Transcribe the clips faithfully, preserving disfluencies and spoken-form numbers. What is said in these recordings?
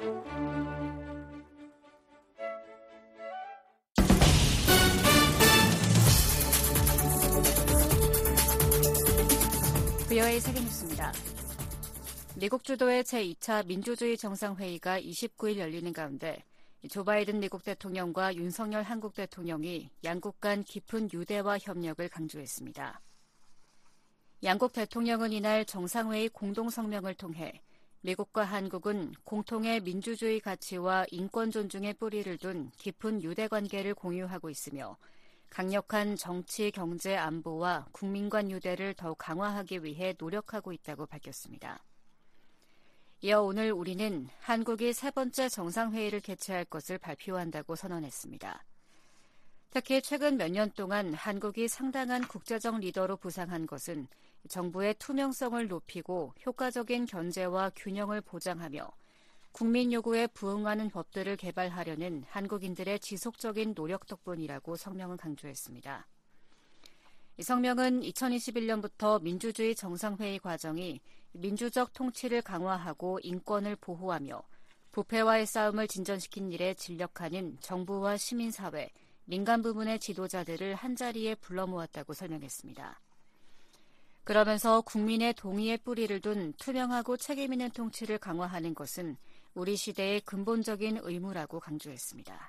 브이오에이 세계뉴스입니다. 미국 주도의 제이 차 민주주의 정상회의가 이십구일 열리는 가운데 조 바이든 미국 대통령과 윤석열 한국 대통령이 양국 간 깊은 유대와 협력을 강조했습니다. 양국 대통령은 이날 정상회의 공동성명을 통해 미국과 한국은 공통의 민주주의 가치와 인권 존중의 뿌리를 둔 깊은 유대 관계를 공유하고 있으며 강력한 정치, 경제, 안보와 국민 간 유대를 더욱 강화하기 위해 노력하고 있다고 밝혔습니다. 이어 오늘 우리는 한국이 세 번째 정상회의를 개최할 것을 발표한다고 선언했습니다. 특히 최근 몇 년 동안 한국이 상당한 국제적 리더로 부상한 것은 정부의 투명성을 높이고 효과적인 견제와 균형을 보장하며 국민 요구에 부응하는 법들을 개발하려는 한국인들의 지속적인 노력 덕분이라고 성명은 강조했습니다. 이 성명은 이천이십일 년부터 민주주의 정상회의 과정이 민주적 통치를 강화하고 인권을 보호하며 부패와의 싸움을 진전시킨 일에 진력하는 정부와 시민사회, 민간 부문의 지도자들을 한자리에 불러 모았다고 설명했습니다. 그러면서 국민의 동의의 뿌리를 둔 투명하고 책임있는 통치를 강화하는 것은 우리 시대의 근본적인 의무라고 강조했습니다.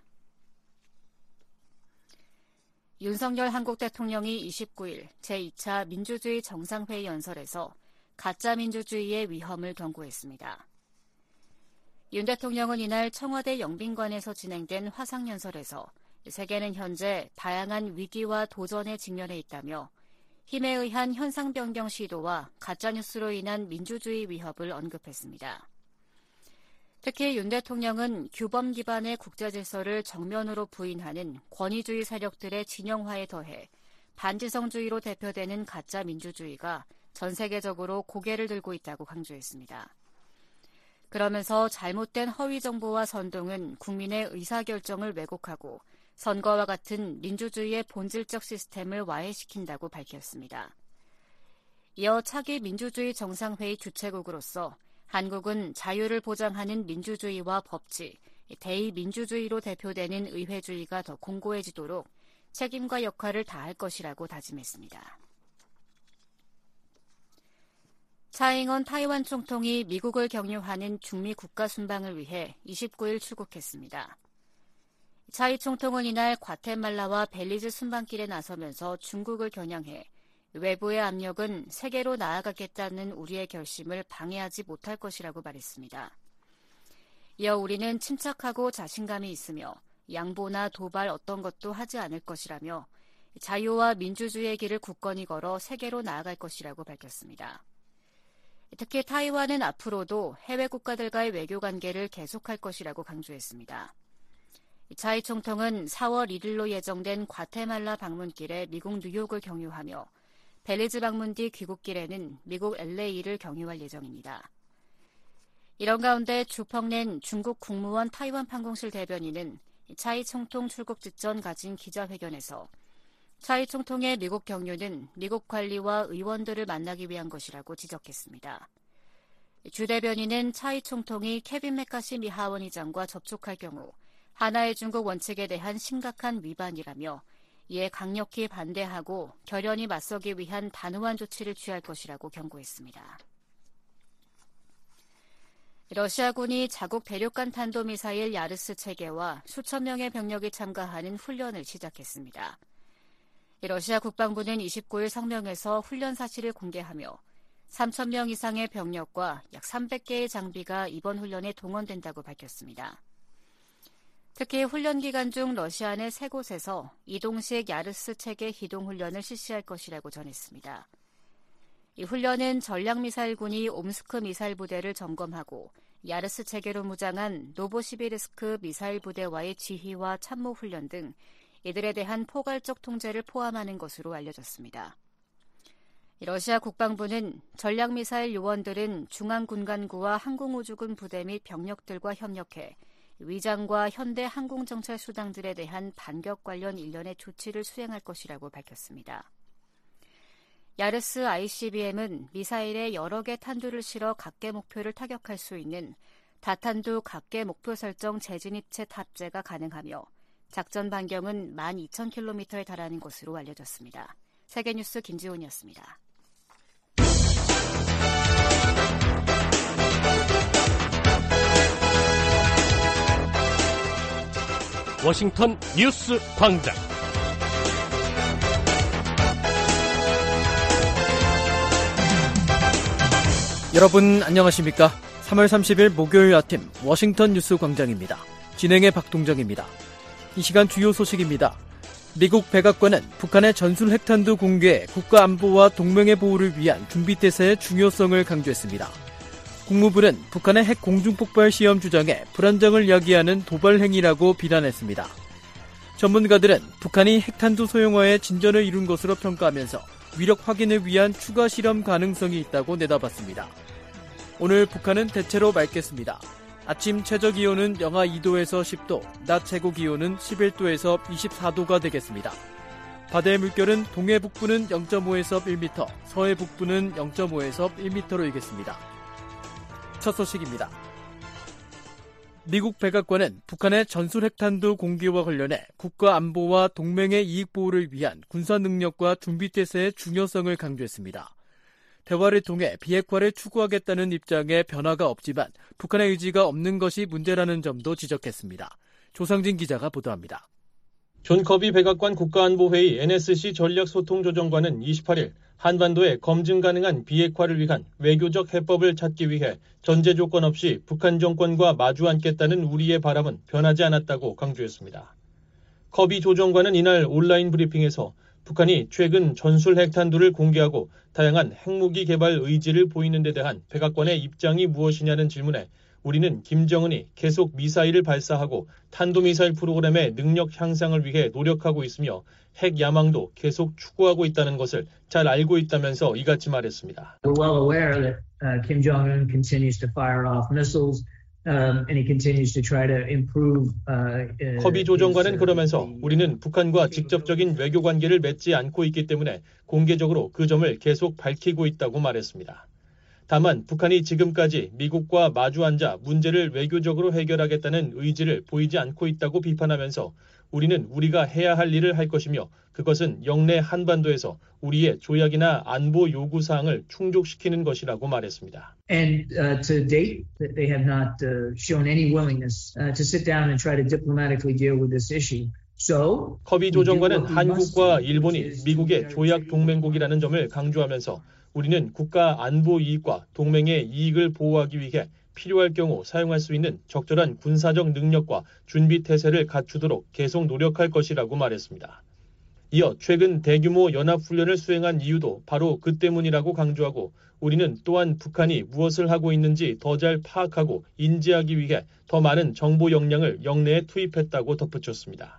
윤석열 한국 대통령이 이십구일 제이 차 민주주의 정상회의 연설에서 가짜 민주주의의 위험을 경고했습니다. 윤 대통령은 이날 청와대 영빈관에서 진행된 화상연설에서 세계는 현재 다양한 위기와 도전에 직면해 있다며 힘에 의한 현상 변경 시도와 가짜뉴스로 인한 민주주의 위협을 언급했습니다. 특히 윤 대통령은 규범 기반의 국제질서를 정면으로 부인하는 권위주의 세력들의 진영화에 더해 반지성주의로 대표되는 가짜 민주주의가 전 세계적으로 고개를 들고 있다고 강조했습니다. 그러면서 잘못된 허위 정보와 선동은 국민의 의사결정을 왜곡하고 선거와 같은 민주주의의 본질적 시스템을 와해시킨다고 밝혔습니다. 이어 차기 민주주의 정상회의 주최국으로서 한국은 자유를 보장하는 민주주의와 법치, 대의민주주의로 대표되는 의회주의가 더 공고해지도록 책임과 역할을 다할 것이라고 다짐했습니다. 차잉원 타이완 총통이 미국을 격려하는 중미 국가 순방을 위해 이십구일 출국했습니다. 차이 총통은 이날 과테말라와 벨리즈 순방길에 나서면서 중국을 겨냥해 외부의 압력은 세계로 나아가겠다는 우리의 결심을 방해하지 못할 것이라고 말했습니다. 이어 우리는 침착하고 자신감이 있으며 양보나 도발 어떤 것도 하지 않을 것이라며 자유와 민주주의의 길을 굳건히 걸어 세계로 나아갈 것이라고 밝혔습니다. 특히 타이완은 앞으로도 해외 국가들과의 외교 관계를 계속할 것이라고 강조했습니다. 차이 총통은 사월 일일로 예정된 과테말라 방문길에 미국 뉴욕을 경유하며 벨리즈 방문 뒤 귀국길에는 미국 엘에이를 경유할 예정입니다. 이런 가운데 주펑렌 중국 국무원 타이완 판공실 대변인은 차이 총통 출국 직전 가진 기자회견에서 차이 총통의 미국 경유는 미국 관리와 의원들을 만나기 위한 것이라고 지적했습니다. 주 대변인은 차이 총통이 케빈 맥카시 미 하원의장과 접촉할 경우 하나의 중국 원칙에 대한 심각한 위반이라며 이에 강력히 반대하고 결연히 맞서기 위한 단호한 조치를 취할 것이라고 경고했습니다. 러시아군이 자국 대륙간 탄도미사일 야르스 체계와 수천 명의 병력이 참가하는 훈련을 시작했습니다. 러시아 국방부는 이십구일 성명에서 훈련 사실을 공개하며 삼천 명 이상의 병력과 약 삼백 개의 장비가 이번 훈련에 동원된다고 밝혔습니다. 특히 훈련 기간 중 러시아 내 세 곳에서 이동식 야르스 체계 기동 훈련을 실시할 것이라고 전했습니다. 이 훈련은 전략미사일군이 옴스크 미사일 부대를 점검하고 야르스 체계로 무장한 노보시비르스크 미사일 부대와의 지휘와 참모 훈련 등 이들에 대한 포괄적 통제를 포함하는 것으로 알려졌습니다. 러시아 국방부는 전략미사일 요원들은 중앙군간구와 항공우주군 부대 및 병력들과 협력해 위장과 현대 항공정찰 수단들에 대한 반격 관련 일련의 조치를 수행할 것이라고 밝혔습니다. 야르스 아이씨비엠은 미사일에 여러 개 탄두를 실어 각계 목표를 타격할 수 있는 다탄두 각계 목표 설정 재진입체 탑재가 가능하며 작전 반경은 만 이천 킬로미터에 달하는 것으로 알려졌습니다. 세계뉴스 김지훈이었습니다. 워싱턴 뉴스 광장. 여러분 안녕하십니까? 삼월 삼십일 목요일 아침 워싱턴 뉴스 광장입니다. 진행의 박동정입니다. 이 시간 주요 소식입니다. 미국 백악관은 북한의 전술 핵탄두 공개에 국가 안보와 동맹의 보호를 위한 준비태세의 중요성을 강조했습니다. 국무부는 북한의 핵 공중폭발 시험 주장에 불안정을 야기하는 도발 행위라고 비난했습니다. 전문가들은 북한이 핵탄두 소형화에 진전을 이룬 것으로 평가하면서 위력 확인을 위한 추가 실험 가능성이 있다고 내다봤습니다. 오늘 북한은 대체로 맑겠습니다. 아침 최저기온은 영하 이 도에서 십 도, 낮 최고기온은 십일 도에서 이십사 도가 되겠습니다. 바다의 물결은 동해 북부는 영 점 오에서 일 미터, 서해 북부는 영 점 오에서 일 미터로 일겠습니다. 첫 소식입니다. 미국 백악관은 북한의 전술 핵탄두 공개와 관련해 국가 안보와 동맹의 이익 보호를 위한 군사 능력과 준비태세의 중요성을 강조했습니다. 대화를 통해 비핵화를 추구하겠다는 입장에 변화가 없지만 북한의 의지가 없는 것이 문제라는 점도 지적했습니다. 조상진 기자가 보도합니다. 존 커비 백악관 국가안보회의 엔에스씨 전략소통조정관은 이십팔일 한반도에 검증 가능한 비핵화를 위한 외교적 해법을 찾기 위해 전제 조건 없이 북한 정권과 마주 앉겠다는 우리의 바람은 변하지 않았다고 강조했습니다. 커비 조정관은 이날 온라인 브리핑에서 북한이 최근 전술 핵탄두를 공개하고 다양한 핵무기 개발 의지를 보이는 데 대한 백악관의 입장이 무엇이냐는 질문에 우리는 김정은이 계속 미사일을 발사하고 탄도미사일 프로그램의 능력 향상을 위해 노력하고 있으며 핵 야망도 계속 추구하고 있다는 것을 잘 알고 있다면서 이같이 말했습니다. We're well aware that uh, Kim Jong-un continues to fire off missiles um, and he continues to try to improve. Uh, uh, 커비 조정관은 그러면서 우리는 북한과 직접적인 외교 관계를 맺지 않고 있기 때문에 공개적으로 그 점을 계속 밝히고 있다고 말했습니다. 다만 북한이 지금까지 미국과 마주 앉아 문제를 외교적으로 해결하겠다는 의지를 보이지 않고 있다고 비판하면서 우리는 우리가 해야 할 일을 할 것이며 그것은 영내 한반도에서 우리의 조약이나 안보 요구사항을 충족시키는 것이라고 말했습니다. And uh, to date, they have not uh, shown any willingness uh, to sit down and try to diplomatically deal with this issue. So, 커비 조정관은 한국과 일본이 미국의 조약 동맹국이라는 점을 강조하면서 우리는 국가 안보 이익과 동맹의 이익을 보호하기 위해 필요할 경우 사용할 수 있는 적절한 군사적 능력과 준비 태세를 갖추도록 계속 노력할 것이라고 말했습니다. 이어 최근 대규모 연합훈련을 수행한 이유도 바로 그 때문이라고 강조하고 우리는 또한 북한이 무엇을 하고 있는지 더 잘 파악하고 인지하기 위해 더 많은 정보 역량을 영내에 투입했다고 덧붙였습니다.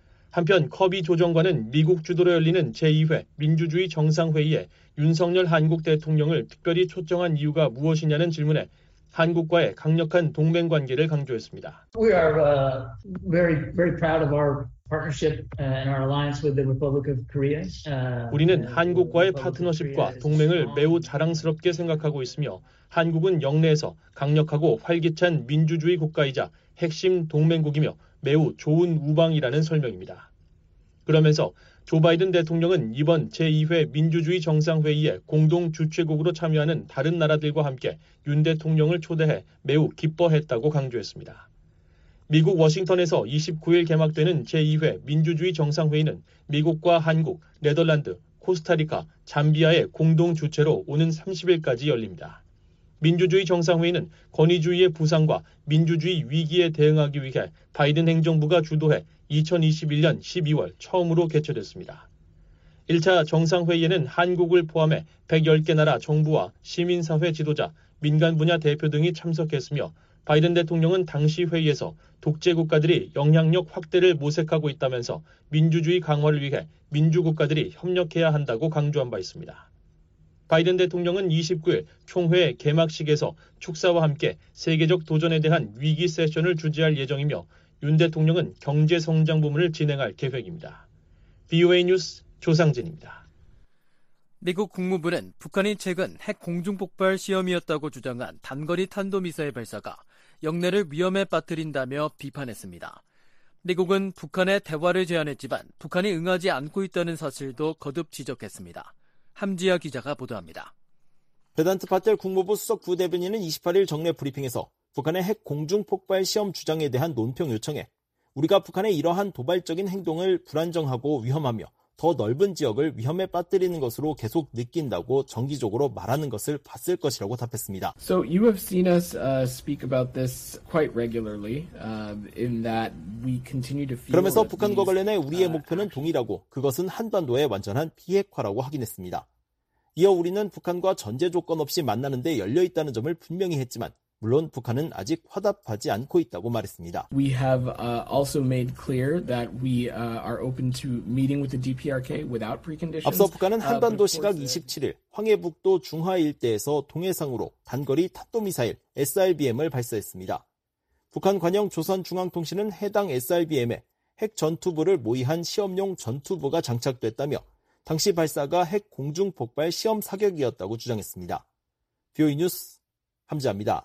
한편 커비 조정관은 미국 주도로 열리는 제이 회 민주주의 정상회의에 윤석열 한국 대통령을 특별히 초청한 이유가 무엇이냐는 질문에 한국과의 강력한 동맹 관계를 강조했습니다. We are uh, very, very proud of our partnership and our alliance with the Republic of Korea. Uh, 우리는 한국과의 파트너십과 동맹을 매우 자랑스럽게 생각하고 있으며 한국은 영내에서 강력하고 활기찬 민주주의 국가이자 핵심 동맹국이며 매우 좋은 우방이라는 설명입니다. 그러면서 조 바이든 대통령은 이번 제이 회 민주주의 정상회의에 공동 주최국으로 참여하는 다른 나라들과 함께 윤 대통령을 초대해 매우 기뻐했다고 강조했습니다. 미국 워싱턴에서 이십구일 개막되는 제이 회 민주주의 정상회의는 미국과 한국, 네덜란드, 코스타리카, 잠비아의 공동 주최로 오는 삼십일까지 열립니다. 민주주의 정상회의는 권위주의의 부상과 민주주의 위기에 대응하기 위해 바이든 행정부가 주도해 이천이십일년 십이월 처음으로 개최됐습니다. 일 차 정상회의에는 한국을 포함해 백십 개 나라 정부와 시민사회 지도자, 민간 분야 대표 등이 참석했으며 바이든 대통령은 당시 회의에서 독재국가들이 영향력 확대를 모색하고 있다면서 민주주의 강화를 위해 민주국가들이 협력해야 한다고 강조한 바 있습니다. 바이든 대통령은 이십구일 총회 개막식에서 축사와 함께 세계적 도전에 대한 위기 세션을 주재할 예정이며 윤 대통령은 경제성장 부문을 진행할 계획입니다. 브이오에이 뉴스 조상진입니다. 미국 국무부는 북한이 최근 핵 공중폭발 시험이었다고 주장한 단거리 탄도미사일 발사가 영내를 위험에 빠뜨린다며 비판했습니다. 미국은 북한의 대화를 제안했지만 북한이 응하지 않고 있다는 사실도 거듭 지적했습니다. 함지아 기자가 보도합니다. 베단트 파텔 국무부 수석 부대변인은 이십팔 일 정례 브리핑에서 북한의 핵 공중폭발 시험 주장에 대한 논평 요청에 우리가 북한의 이러한 도발적인 행동을 불안정하고 위험하며 더 넓은 지역을 위험에 빠뜨리는 것으로 계속 느낀다고 정기적으로 말하는 것을 봤을 것이라고 답했습니다. So you have seen us uh, speak about this quite regularly uh, in that we continue to feel 그러면서 북한과 관련해 우리의 목표는 동일하고 그것은 한반도의 완전한 비핵화라고 확인했습니다. 이어 우리는 북한과 전제 조건 없이 만나는 데 열려 있다는 점을 분명히 했지만 물론 북한은 아직 화답하지 않고 있다고 말했습니다. We have uh, also made clear that we uh, are open to meeting with the 디피아르케이 without preconditions. 앞서 북한은 한반도 시각 이십칠 일 황해북도 중하 일대에서 동해상으로 단거리 탄도미사일 에스알비엠을 발사했습니다. 북한 관영 조선중앙통신은 해당 에스알비엠에 핵 전투부를 모의한 시험용 전투부가 장착됐다며 당시 발사가 핵 공중폭발 시험 사격이었다고 주장했습니다. 비오이 뉴스 함지아입니다.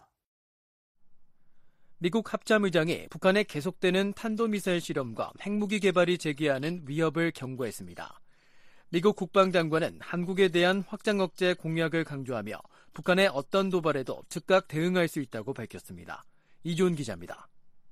미국 합참의장이 북한의 계속되는 탄도미사일 실험과 핵무기 개발이 제기하는 위협을 경고했습니다. 미국 국방장관은 한국에 대한 확장 억제 공약을 강조하며 북한의 어떤 도발에도 즉각 대응할 수 있다고 밝혔습니다. 이존 기자입니다.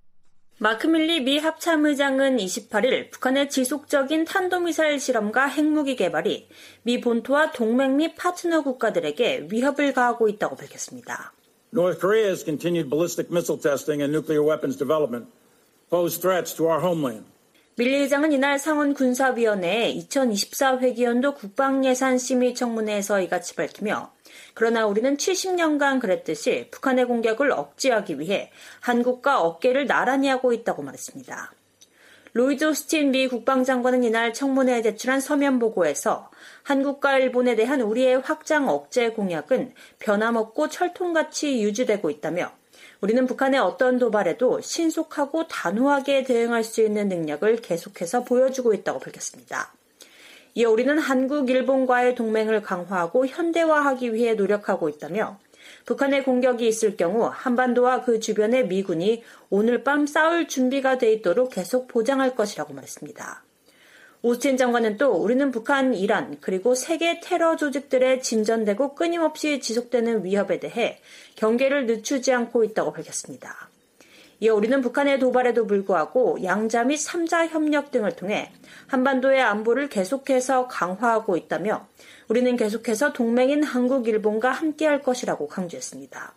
마크 밀리 미 합참의장은 이십팔 일 북한의 지속적인 탄도미사일 실험과 핵무기 개발이 미 본토와 동맹 및 파트너 국가들에게 위협을 가하고 있다고 밝혔습니다. North Korea's continued ballistic missile testing and nuclear weapons development pose threats to our homeland. 밀리 의장은 이날 상원 군사위원회의 이천이십사 회기연도 국방예산 심의 청문회에서 이같이 밝히며 그러나 우리는 칠십 년간 그랬듯이 북한의 공격을 억제하기 위해 한국과 어깨를 나란히 하고 있다고 말했습니다. 로이드 오스틴 미 국방장관은 이날 청문회에 제출한 서면 보고에서 한국과 일본에 대한 우리의 확장 억제 공약은 변함없고 철통같이 유지되고 있다며 우리는 북한의 어떤 도발에도 신속하고 단호하게 대응할 수 있는 능력을 계속해서 보여주고 있다고 밝혔습니다. 이어 우리는 한국, 일본과의 동맹을 강화하고 현대화하기 위해 노력하고 있다며 북한의 공격이 있을 경우 한반도와 그 주변의 미군이 오늘 밤 싸울 준비가 돼 있도록 계속 보장할 것이라고 말했습니다. 오스틴 장관은 또 우리는 북한, 이란, 그리고 세계 테러 조직들의 진전되고 끊임없이 지속되는 위협에 대해 경계를 늦추지 않고 있다고 밝혔습니다. 이어 우리는 북한의 도발에도 불구하고 양자 및 삼자 협력 등을 통해 한반도의 안보를 계속해서 강화하고 있다며 우리는 계속해서 동맹인 한국, 일본과 함께할 것이라고 강조했습니다.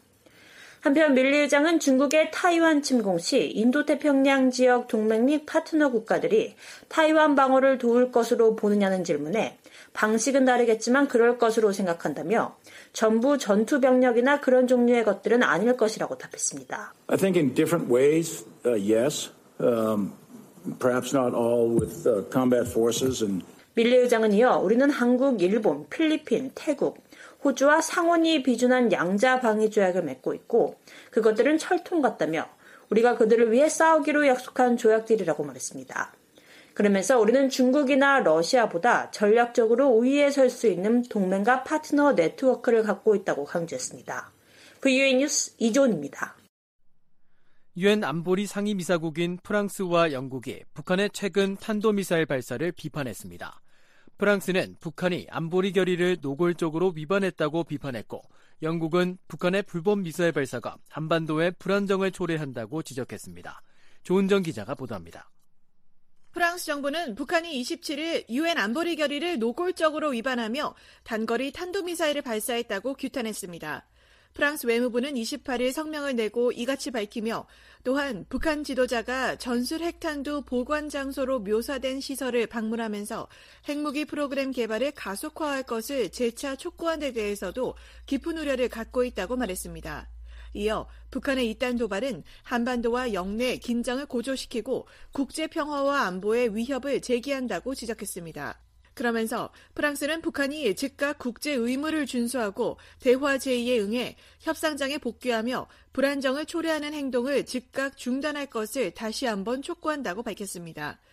한편 밀리 의장은 중국의 타이완 침공 시 인도태평양 지역 동맹 및 파트너 국가들이 타이완 방어를 도울 것으로 보느냐는 질문에 방식은 다르겠지만 그럴 것으로 생각한다며 전부 전투 병력이나 그런 종류의 것들은 아닐 것이라고 답했습니다. I think in different ways, uh, yes. Um, perhaps not all with uh, combat forces and 밀리 의장은 이어 우리는 한국, 일본, 필리핀, 태국, 호주와 상원이 비준한 양자 방위 조약을 맺고 있고 그것들은 철통 같다며 우리가 그들을 위해 싸우기로 약속한 조약들이라고 말했습니다. 그러면서 우리는 중국이나 러시아보다 전략적으로 우위에 설 수 있는 동맹과 파트너 네트워크를 갖고 있다고 강조했습니다. 브이오에이 뉴스 이존입니다. 유엔 안보리 상임이사국인 프랑스와 영국이 북한의 최근 탄도미사일 발사를 비판했습니다. 프랑스는 북한이 안보리 결의를 노골적으로 위반했다고 비판했고 영국은 북한의 불법 미사일 발사가 한반도의 불안정을 초래한다고 지적했습니다. 조은정 기자가 보도합니다. 프랑스 정부는 북한이 이십칠 일 유엔 안보리 결의를 노골적으로 위반하며 단거리 탄도미사일을 발사했다고 규탄했습니다. 프랑스 외무부는 이십팔 일 성명을 내고 이같이 밝히며 또한 북한 지도자가 전술 핵탄두 보관 장소로 묘사된 시설을 방문하면서 핵무기 프로그램 개발을 가속화할 것을 재차 촉구한 데 대해서도 깊은 우려를 갖고 있다고 말했습니다. 이어 북한의 이딴 도발은 한반도와 영내 긴장을 고조시키고 국제평화와 안보에 위협을 제기한다고 지적했습니다. 그러면서 프랑스는 북한이 즉각 국제 의무를 준수하고 대화 제의에 응해 협상장에 복귀하며 불안정을 초래하는 행동을 즉각 중단할 것을 다시 한번 촉구한다고 밝혔습니다.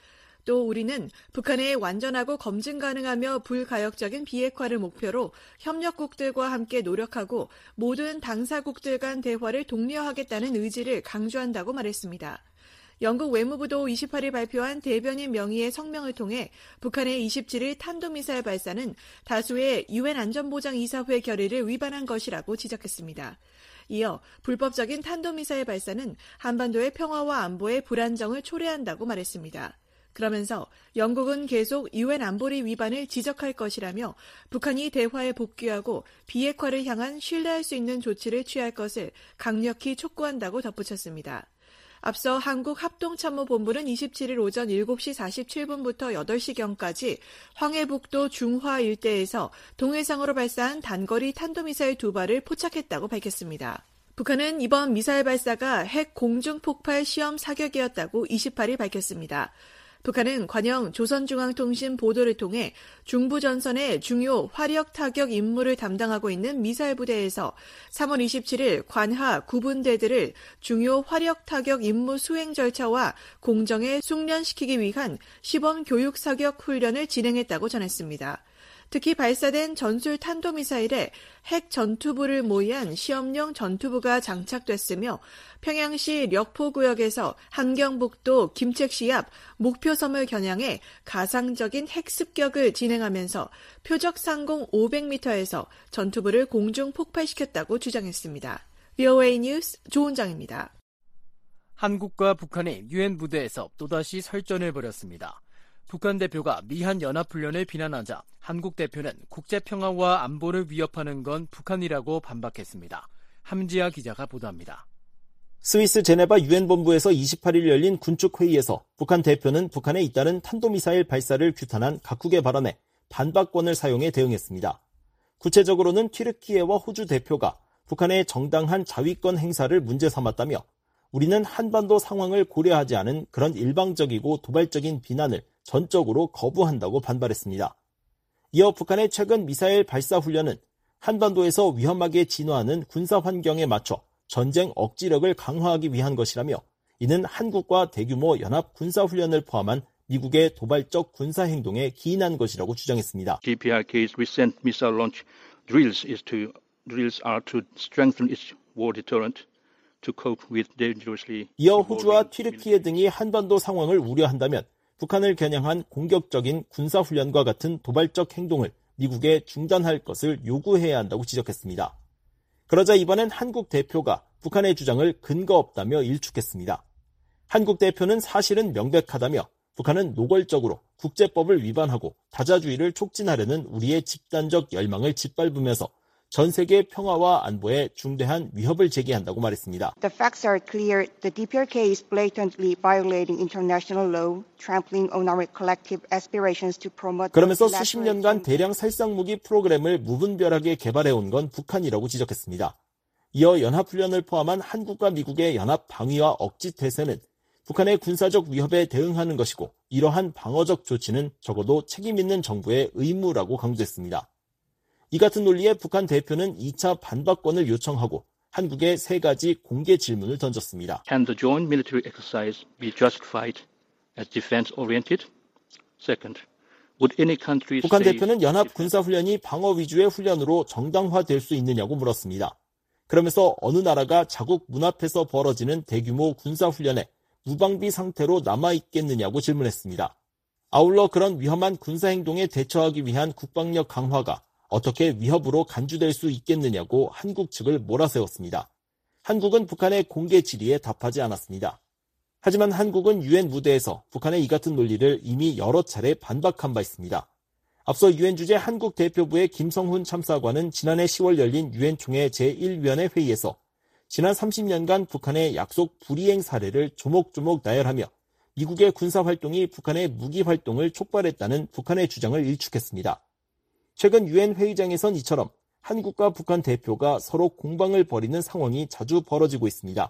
또 우리는 북한의 완전하고 검증 가능하며 불가역적인 비핵화를 목표로 협력국들과 함께 노력하고 모든 당사국들 간 대화를 독려하겠다는 의지를 강조한다고 말했습니다. 영국 외무부도 이십팔 일 발표한 대변인 명의의 성명을 통해 북한의 이십칠 일 탄도미사일 발사는 다수의 유엔 안전보장이사회 결의를 위반한 것이라고 지적했습니다. 이어 불법적인 탄도미사일 발사는 한반도의 평화와 안보에 불안정을 초래한다고 말했습니다. 그러면서 영국은 계속 유엔 안보리 위반을 지적할 것이라며 북한이 대화에 복귀하고 비핵화를 향한 신뢰할 수 있는 조치를 취할 것을 강력히 촉구한다고 덧붙였습니다. 앞서 한국합동참모본부는 이십칠 일 오전 일곱 시 사십칠 분부터 여덟 시경까지 황해북도 중화 일대에서 동해상으로 발사한 단거리 탄도미사일 두 발을 포착했다고 밝혔습니다. 북한은 이번 미사일 발사가 핵 공중폭발 시험 사격이었다고 이십팔 일 밝혔습니다. 북한은 관영 조선중앙통신 보도를 통해 중부전선의 중요 화력 타격 임무를 담당하고 있는 미사일 부대에서 삼월 이십칠 일 관하 구분대들을 중요 화력 타격 임무 수행 절차와 공정에 숙련시키기 위한 시범 교육 사격 훈련을 진행했다고 전했습니다. 특히 발사된 전술 탄도미사일에 핵 전투부를 모의한 시험용 전투부가 장착됐으며 평양시 력포구역에서 함경북도 김책시 앞 목표섬을 겨냥해 가상적인 핵 습격을 진행하면서 표적 상공 오백 미터에서 전투부를 공중 폭발시켰다고 주장했습니다. 브이오에이 뉴스 조은정입니다. 한국과 북한이 유엔 부대에서 또다시 설전을 벌였습니다. 북한 대표가 미한 연합훈련을 비난하자 한국 대표는 국제평화와 안보를 위협하는 건 북한이라고 반박했습니다. 함지아 기자가 보도합니다. 스위스 제네바 유엔 본부에서 이십팔 일 열린 군축 회의에서 북한 대표는 북한에 잇따른 탄도미사일 발사를 규탄한 각국의 발언에 반박권을 사용해 대응했습니다. 구체적으로는 튀르키예와 호주 대표가 북한의 정당한 자위권 행사를 문제 삼았다며 우리는 한반도 상황을 고려하지 않은 그런 일방적이고 도발적인 비난을 전적으로 거부한다고 반발했습니다. 이어 북한의 최근 미사일 발사 훈련은 한반도에서 위험하게 진화하는 군사 환경에 맞춰 전쟁 억지력을 강화하기 위한 것이라며 이는 한국과 대규모 연합 군사 훈련을 포함한 미국의 도발적 군사 행동에 기인한 것이라고 주장했습니다. 지피알케이's recent missile launch drills is to drills are to strengthen its war deterrent. 이어 호주와 튀르키예 등이 한반도 상황을 우려한다면 북한을 겨냥한 공격적인 군사훈련과 같은 도발적 행동을 미국에 중단할 것을 요구해야 한다고 지적했습니다. 그러자 이번엔 한국 대표가 북한의 주장을 근거 없다며 일축했습니다. 한국 대표는 사실은 명백하다며 북한은 노골적으로 국제법을 위반하고 다자주의를 촉진하려는 우리의 집단적 열망을 짓밟으면서 전 세계 평화와 안보에 중대한 위협을 제기한다고 말했습니다. The facts are clear. The 디피알케이 is blatantly violating international law, trampling on our collective aspirations to promote. 그러면서 수십 년간 대량 살상무기 프로그램을 무분별하게 개발해온 건 북한이라고 지적했습니다. 이어 연합훈련을 포함한 한국과 미국의 연합 방위와 억지 태세는 북한의 군사적 위협에 대응하는 것이고 이러한 방어적 조치는 적어도 책임 있는 정부의 의무라고 강조했습니다. 이 같은 논리에 북한 대표는 이 차 반박권을 요청하고 한국에 세 가지 공개 질문을 던졌습니다. Can the joint military exercise be justified as defense-oriented? Second, would any country 북한 대표는 연합 군사훈련이 방어 위주의 훈련으로 정당화될 수 있느냐고 물었습니다. 그러면서 어느 나라가 자국 문 앞에서 벌어지는 대규모 군사훈련에 무방비 상태로 남아있겠느냐고 질문했습니다. 아울러 그런 위험한 군사행동에 대처하기 위한 국방력 강화가 어떻게 위협으로 간주될 수 있겠느냐고 한국 측을 몰아세웠습니다. 한국은 북한의 공개 질의에 답하지 않았습니다. 하지만 한국은 유엔 무대에서 북한의 이 같은 논리를 이미 여러 차례 반박한 바 있습니다. 앞서 유엔 주재 한국 대표부의 김성훈 참사관은 지난해 시월 열린 유엔 총회 제일 위원회 회의에서 지난 삼십 년간 북한의 약속 불이행 사례를 조목조목 나열하며 미국의 군사활동이 북한의 무기활동을 촉발했다는 북한의 주장을 일축했습니다. 최근 유엔 회의장에선 이처럼 한국과 북한 대표가 서로 공방을 벌이는 상황이 자주 벌어지고 있습니다.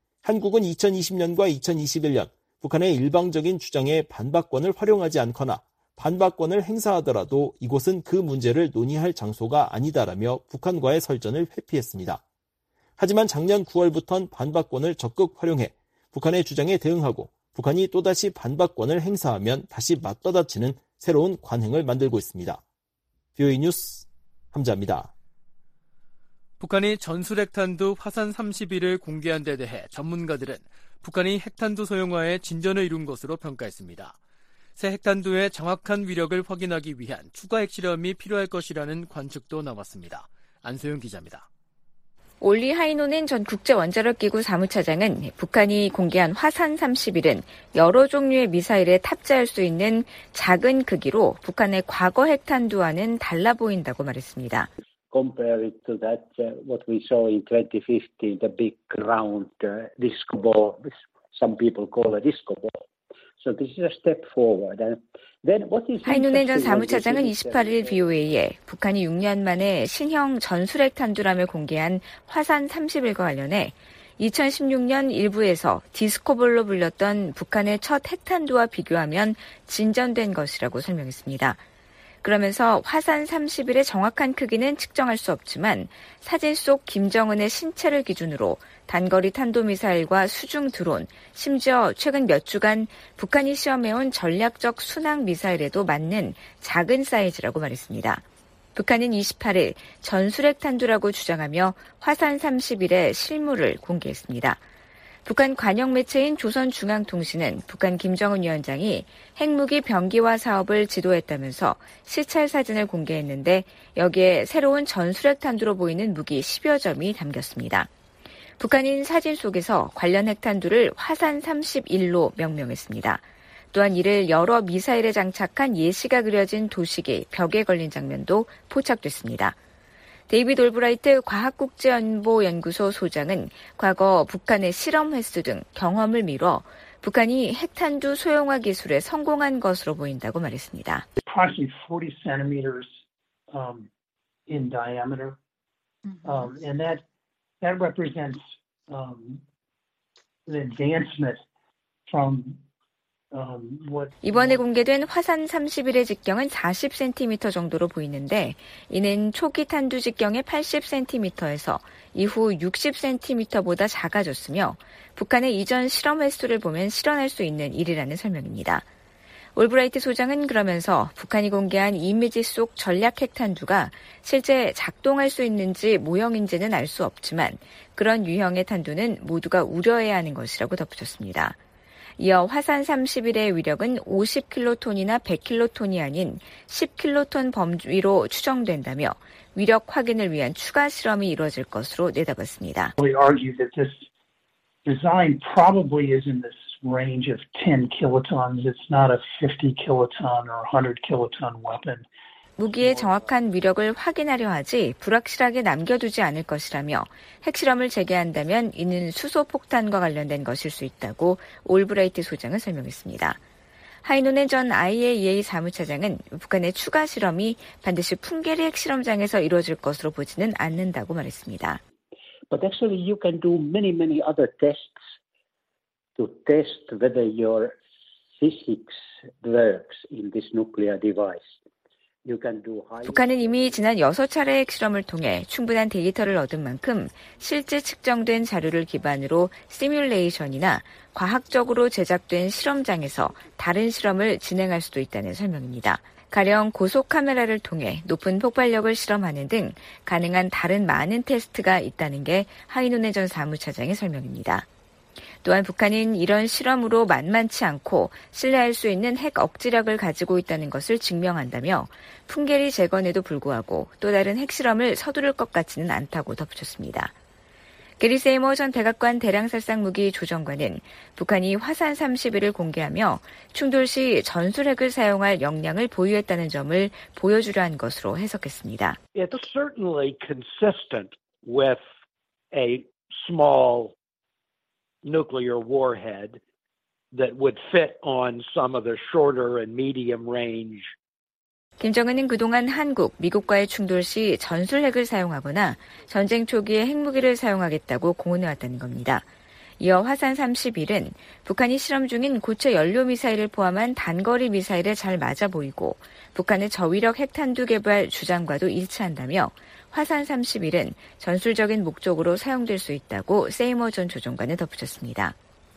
한국은 이천이십 년과 이천이십일 년 북한의 일방적인 주장에 반박권을 활용하지 않거나 반박권을 행사하더라도 이곳은 그 문제를 논의할 장소가 아니다라며 북한과의 설전을 회피했습니다. 하지만 작년 구월부터는 반박권을 적극 활용해 북한의 주장에 대응하고 북한이 또다시 반박권을 행사하면 다시 맞받아치는 새로운 관행을 만들고 있습니다. 브이오에이 뉴스 함자입니다. 북한이 전술 핵탄두 화산 삼십일을 공개한 데 대해 전문가들은 북한이 핵탄두 소형화에 진전을 이룬 것으로 평가했습니다. 새 핵탄두의 정확한 위력을 확인하기 위한 추가 핵실험이 필요할 것이라는 관측도 나왔습니다. 안소영 기자입니다. 올리 하이노넨 전 국제원자력기구 사무차장은 북한이 공개한 화산 삼십일은 여러 종류의 미사일에 탑재할 수 있는 작은 크기로 북한의 과거 핵탄두와는 달라 보인다고 말했습니다. Compare it to that, uh, what we saw in twenty fifteen, the big round uh, disco ball. Some people call a disco ball. So this is a step forward. And then what is 하이노넨 전 사무차장은 이십팔 일 브이오에이에 북한이 육 년 만에 신형 전술핵 탄두람을 공개한 화산 삼십일과 관련해 이천십육 년 일부에서 디스코볼로 불렸던 북한의 첫 핵탄두와 비교하면 진전된 것이라고 설명했습니다. 그러면서 화산 삼십일의 정확한 크기는 측정할 수 없지만 사진 속 김정은의 신체를 기준으로 단거리 탄도미사일과 수중 드론, 심지어 최근 몇 주간 북한이 시험해온 전략적 순항 미사일에도 맞는 작은 사이즈라고 말했습니다. 북한은 이십팔 일 전술핵 탄두라고 주장하며 화산 삼십일의 실물을 공개했습니다. 북한 관영 매체인 조선중앙통신은 북한 김정은 위원장이 핵무기 병기화 사업을 지도했다면서 시찰 사진을 공개했는데 여기에 새로운 전술핵 탄두로 보이는 무기 십여 점이 담겼습니다. 북한인 사진 속에서 관련 핵탄두를 화산 삼십일로 명명했습니다. 또한 이를 여러 미사일에 장착한 예시가 그려진 도식이 벽에 걸린 장면도 포착됐습니다. 데이비드 올브라이트 과학국제연보연구소 소장은 과거 북한의 실험 횟수 등 경험을 미뤄 북한이 핵탄두 소형화 기술에 성공한 것으로 보인다고 말했습니다. Approximately forty centimeters um, in diameter, um, and that that represents um, an advancement from 이번에 공개된 화산 삼십일의 직경은 사십 센티미터 정도로 보이는데 이는 초기 탄두 직경의 팔십 센티미터에서 이후 육십 센티미터보다 작아졌으며 북한의 이전 실험 횟수를 보면 실현할 수 있는 일이라는 설명입니다. 올브라이트 소장은 그러면서 북한이 공개한 이미지 속 전략 핵탄두가 실제 작동할 수 있는지 모형인지는 알 수 없지만 그런 유형의 탄두는 모두가 우려해야 하는 것이라고 덧붙였습니다. 이어 화산 삼십일의 위력은 오십 킬로톤이나 백 킬로톤이 아닌 십 킬로톤 범위로 추정된다며 위력 확인을 위한 추가 실험이 이루어질 것으로 내다봤습니다. We argue that this design probably is in this range of ten kilotons. It's not a fifty kiloton or one hundred kiloton weapon. 무기의 정확한 위력을 확인하려 하지 불확실하게 남겨두지 않을 것이라며 핵실험을 재개한다면 이는 수소폭탄과 관련된 것일 수 있다고 올브라이트 소장은 설명했습니다. 하이노넨 전 아이에이이에이 사무차장은 북한의 추가 실험이 반드시 풍계리 핵실험장에서 이루어질 것으로 보지는 않는다고 말했습니다. But actually you can do many, many other tests to test whether your physics works in this nuclear device. 북한은 이미 지난 여섯 차례 핵실험을 통해 충분한 데이터를 얻은 만큼 실제 측정된 자료를 기반으로 시뮬레이션이나 과학적으로 제작된 실험장에서 다른 실험을 진행할 수도 있다는 설명입니다. 가령 고속 카메라를 통해 높은 폭발력을 실험하는 등 가능한 다른 많은 테스트가 있다는 게 하이노넨 전 사무차장의 설명입니다. 또한 북한은 이런 실험으로 만만치 않고 신뢰할 수 있는 핵 억지력을 가지고 있다는 것을 증명한다며 풍계리 재건에도 불구하고 또 다른 핵실험을 서두를 것 같지는 않다고 덧붙였습니다. 게리 세이머 전 백악관 대량살상무기 조정관은 북한이 화산 삼십일을 공개하며 충돌 시 전술핵을 사용할 역량을 보유했다는 점을 보여주려 한 것으로 해석했습니다. It's certainly consistent with a small nuclear warhead that would fit on some of the shorter and medium range. 김정은은 그동안 한국, 미국과의 충돌 시 전술핵을 사용하거나 전쟁 초기에 핵무기를 사용하겠다고 공언해왔다는 겁니다. 이어 화산 삼십일은 북한이 실험 중인 고체 연료 미사일을 포함한 단거리 미사일에 잘 맞아 보이고 북한의 저위력 핵탄두 개발 주장과도 일치한다며 화산 삼십일은 전술적인 목적으로 사용될 수 있다고 세이머 전 조정관은 덧붙였습니다.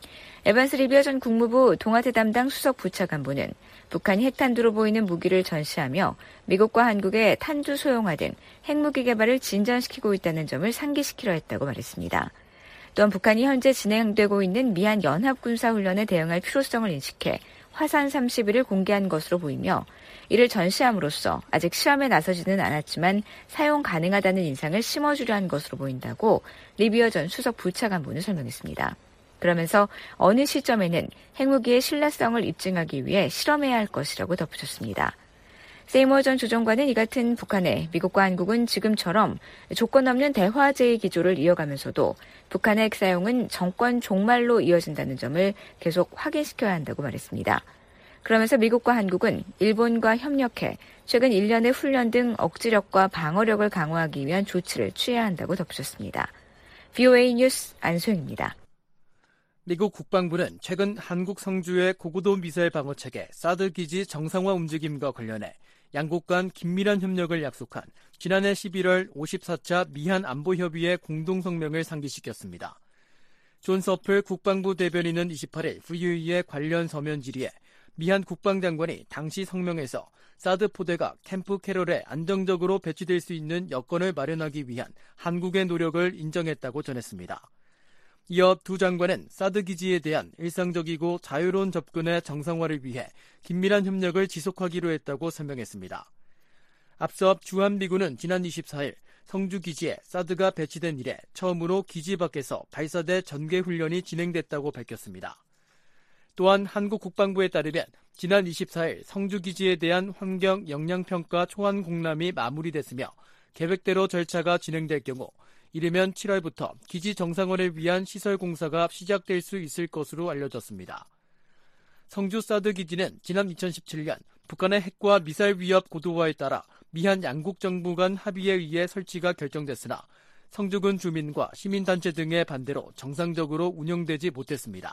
에반스 리비어 전 국무부 동아태 담당 수석 부차관보는 북한이 핵탄두로 보이는 무기를 전시하며 미국과 한국의 탄두 소형화 등 핵무기 개발을 진전시키고 있다는 점을 상기시키려 했다고 말했습니다. 또한 북한이 현재 진행되고 있는 미한 연합군사훈련에 대응할 필요성을 인식해 화산 삼십일을 공개한 것으로 보이며 이를 전시함으로써 아직 시험에 나서지는 않았지만 사용 가능하다는 인상을 심어주려 한 것으로 보인다고 리비어 전 수석 부차관보는 설명했습니다. 그러면서 어느 시점에는 핵무기의 신뢰성을 입증하기 위해 실험해야 할 것이라고 덧붙였습니다. 세이머 전 조정관은 이 같은 북한에 미국과 한국은 지금처럼 조건 없는 대화제의 기조를 이어가면서도 북한의 핵 사용은 정권 종말로 이어진다는 점을 계속 확인시켜야 한다고 말했습니다. 그러면서 미국과 한국은 일본과 협력해 최근 일련의 훈련 등 억지력과 방어력을 강화하기 위한 조치를 취해야 한다고 덧붙였습니다. 브이오에이 뉴스 안소영입니다. 미국 국방부는 최근 한국 성주의 고고도 미사일 방어체계 사드 기지 정상화 움직임과 관련해 양국 간 긴밀한 협력을 약속한 지난해 십일월 오십사 차 미한 안보협의회 공동성명을 상기시켰습니다. 존 서플 국방부 대변인은 이십팔 일 브이오에이의 관련 서면 질의에 미한 국방장관이 당시 성명에서 사드 포대가 캠프 캐럴에 안정적으로 배치될 수 있는 여건을 마련하기 위한 한국의 노력을 인정했다고 전했습니다. 이어 두 장관은 사드 기지에 대한 일상적이고 자유로운 접근의 정상화를 위해 긴밀한 협력을 지속하기로 했다고 설명했습니다. 앞서 주한미군은 지난 이십사 일 성주 기지에 사드가 배치된 이래 처음으로 기지 밖에서 발사대 전개 훈련이 진행됐다고 밝혔습니다. 또한 한국 국방부에 따르면 지난 이십사 일 성주 기지에 대한 환경 영향평가 초안 공람이 마무리됐으며 계획대로 절차가 진행될 경우 이르면 칠월부터 기지 정상화를 위한 시설 공사가 시작될 수 있을 것으로 알려졌습니다. 성주 사드 기지는 지난 이천십칠 년 북한의 핵과 미사일 위협 고도화에 따라 미한 양국 정부 간 합의에 의해 설치가 결정됐으나 성주군 주민과 시민단체 등의 반대로 정상적으로 운영되지 못했습니다.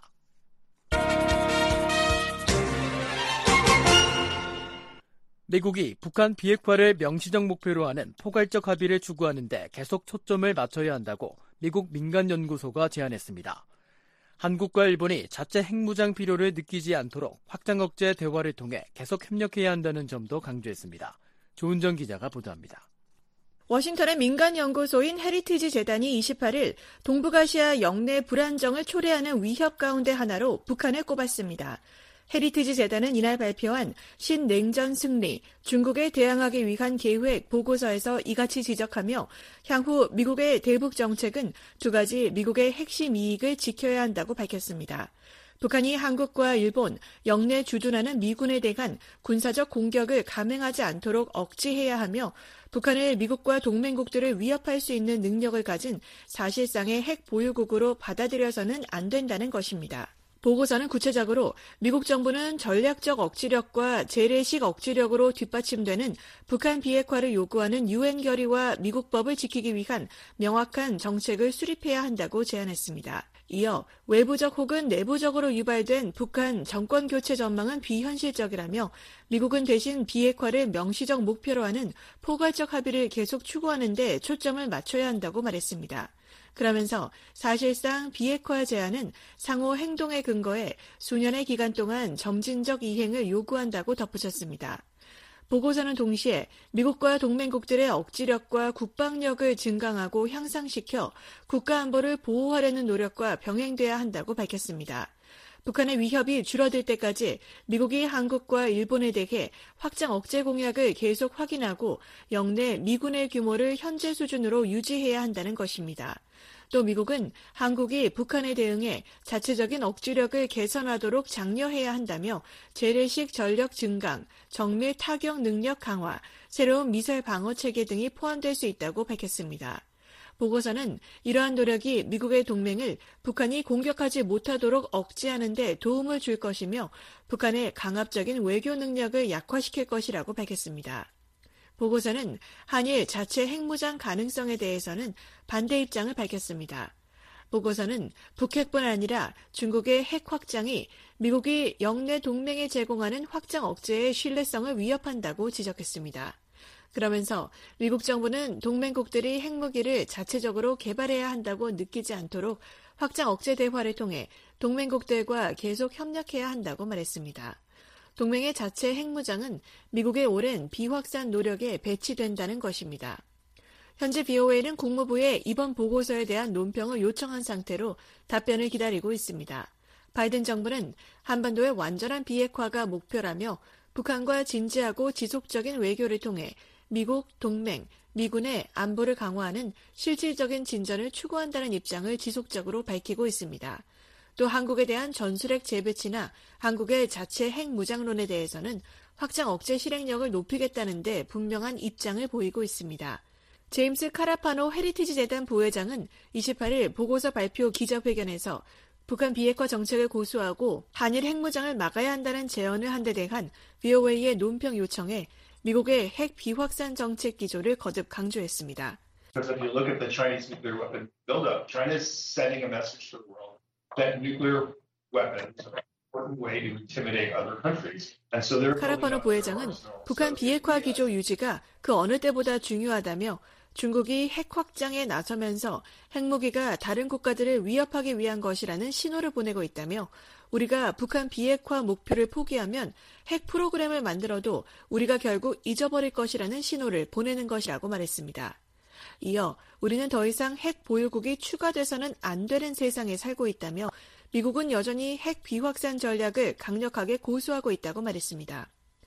미국이 북한 비핵화를 명시적 목표로 하는 포괄적 합의를 추구하는 데 계속 초점을 맞춰야 한다고 미국 민간연구소가 제안했습니다. 한국과 일본이 자체 핵무장 필요를 느끼지 않도록 확장 억제 대화를 통해 계속 협력해야 한다는 점도 강조했습니다. 조은정 기자가 보도합니다. 워싱턴의 민간연구소인 헤리티지 재단이 이십팔 일 동북아시아 영내 불안정을 초래하는 위협 가운데 하나로 북한을 꼽았습니다. 헤리티지 재단은 이날 발표한 신냉전 승리, 중국에 대항하기 위한 계획 보고서에서 이같이 지적하며 향후 미국의 대북 정책은 두 가지 미국의 핵심 이익을 지켜야 한다고 밝혔습니다. 북한이 한국과 일본, 영내 주둔하는 미군에 대한 군사적 공격을 감행하지 않도록 억지해야 하며 북한을 미국과 동맹국들을 위협할 수 있는 능력을 가진 사실상의 핵 보유국으로 받아들여서는 안 된다는 것입니다. 보고서는 구체적으로 미국 정부는 전략적 억지력과 재래식 억지력으로 뒷받침되는 북한 비핵화를 요구하는 유엔 결의와 미국법을 지키기 위한 명확한 정책을 수립해야 한다고 제안했습니다. 이어 외부적 혹은 내부적으로 유발된 북한 정권 교체 전망은 비현실적이라며 미국은 대신 비핵화를 명시적 목표로 하는 포괄적 합의를 계속 추구하는 데 초점을 맞춰야 한다고 말했습니다. 그러면서 사실상 비핵화 제안은 상호 행동의 근거에 수년의 기간 동안 점진적 이행을 요구한다고 덧붙였습니다. 보고서는 동시에 미국과 동맹국들의 억지력과 국방력을 증강하고 향상시켜 국가안보를 보호하려는 노력과 병행돼야 한다고 밝혔습니다. 북한의 위협이 줄어들 때까지 미국이 한국과 일본에 대해 확장 억제 공약을 계속 확인하고 영내 미군의 규모를 현재 수준으로 유지해야 한다는 것입니다. 또 미국은 한국이 북한에 대응해 자체적인 억지력을 개선하도록 장려해야 한다며 재래식 전력 증강, 정밀 타격 능력 강화, 새로운 미사일 방어 체계 등이 포함될 수 있다고 밝혔습니다. 보고서는 이러한 노력이 미국의 동맹을 북한이 공격하지 못하도록 억제하는 데 도움을 줄 것이며 북한의 강압적인 외교 능력을 약화시킬 것이라고 밝혔습니다. 보고서는 한일 자체 핵무장 가능성에 대해서는 반대 입장을 밝혔습니다. 보고서는 북핵뿐 아니라 중국의 핵 확장이 미국이 영내 동맹에 제공하는 확장 억제의 신뢰성을 위협한다고 지적했습니다. 그러면서 미국 정부는 동맹국들이 핵무기를 자체적으로 개발해야 한다고 느끼지 않도록 확장 억제 대화를 통해 동맹국들과 계속 협력해야 한다고 말했습니다. 동맹의 자체 핵무장은 미국의 오랜 비확산 노력에 배치된다는 것입니다. 현재 브이오에이는 국무부에 이번 보고서에 대한 논평을 요청한 상태로 답변을 기다리고 있습니다. 바이든 정부는 한반도의 완전한 비핵화가 목표라며 북한과 진지하고 지속적인 외교를 통해 미국, 동맹, 미군의 안보를 강화하는 실질적인 진전을 추구한다는 입장을 지속적으로 밝히고 있습니다. 또 한국에 대한 전술핵 재배치나 한국의 자체 핵무장론에 대해서는 확장 억제 실행력을 높이겠다는 데 분명한 입장을 보이고 있습니다. 제임스 카라파노 헤리티지 재단 부회장은 이십팔일 보고서 발표 기자회견에서 북한 비핵화 정책을 고수하고 한일 핵무장을 막아야 한다는 제언을 한 데 대한 브이오에이의 논평 요청에 미국의 핵 비확산 정책 기조를 거듭 강조했습니다. Because if you look at the Chinese nuclear weapon buildup, China is sending a message to the world that nuclear weapons are an important way to intimidate other countries. And so they're 카라파노 부회장은 북한 비핵화 기조 유지가 그 어느 때보다 중요하다며 중국이 핵 확장에 나서면서 핵무기가 다른 국가들을 위협하기 위한 것이라는 신호를 보내고 있다며 우리가 북한 비핵화 목표를 포기하면 핵 프로그램을 만들어도 우리가 결국 잊어버릴 것이라는 신호를 보내는 것이라고 말했습니다. 이어 우리는 더 이상 핵 보유국이 추가돼서는 안 되는 세상에 살고 있다며 미국은 여전히 핵 비확산 전략을 강력하게 고수하고 있다고 말했습니다.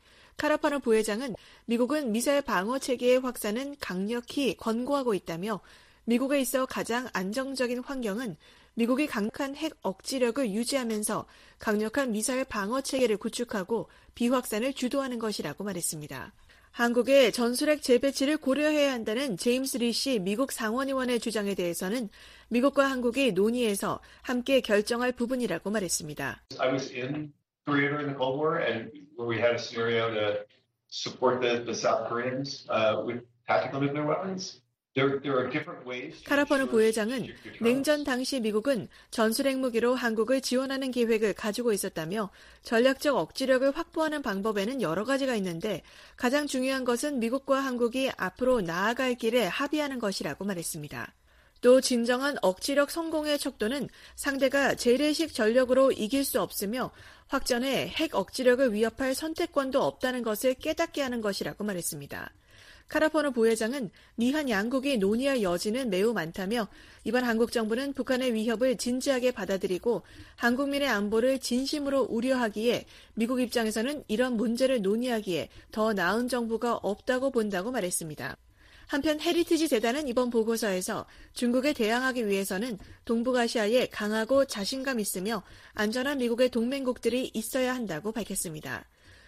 카라파노 부회장은 미국은 미사일 방어 체계의 확산은 강력히 권고하고 있다며 미국에 있어 가장 안정적인 환경은 미국이 강력한 핵 억지력을 유지하면서 강력한 미사일 방어 체계를 구축하고 비확산을 주도하는 것이라고 말했습니다. 한국의 전술핵 재배치를 고려해야 한다는 제임스 리시 미국 상원의원의 주장에 대해서는 미국과 한국이 논의해서 함께 결정할 부분이라고 말했습니다. I was in Korea during the Cold War, and where we had a scenario to support the, the South Koreans uh, with tactical nuclear weapons. There, there are different ways. 카라파노 부회장은 냉전 당시 미국은 전술핵 무기로 한국을 지원하는 계획을 가지고 있었다며 전략적 억지력을 확보하는 방법에는 여러 가지가 있는데 가장 중요한 것은 미국과 한국이 앞으로 나아갈 길에 합의하는 것이라고 말했습니다. 또 진정한 억지력 성공의 척도는 상대가 재래식 전력으로 이길 수 없으며 확전해 핵 억지력을 위협할 선택권도 없다는 것을 깨닫게 하는 것이라고 말했습니다. 카라파노 부회장은 미한 양국이 논의할 여지는 매우 많다며 이번 한국 정부는 북한의 위협을 진지하게 받아들이고 한국민의 안보를 진심으로 우려하기에 미국 입장에서는 이런 문제를 논의하기에 더 나은 정부가 없다고 본다고 말했습니다. 한편 헤리티지 재단은 이번 보고서에서 중국에 대항하기 위해서는 동북아시아에 강하고 자신감 있으며 안전한 미국의 동맹국들이 있어야 한다고 밝혔습니다.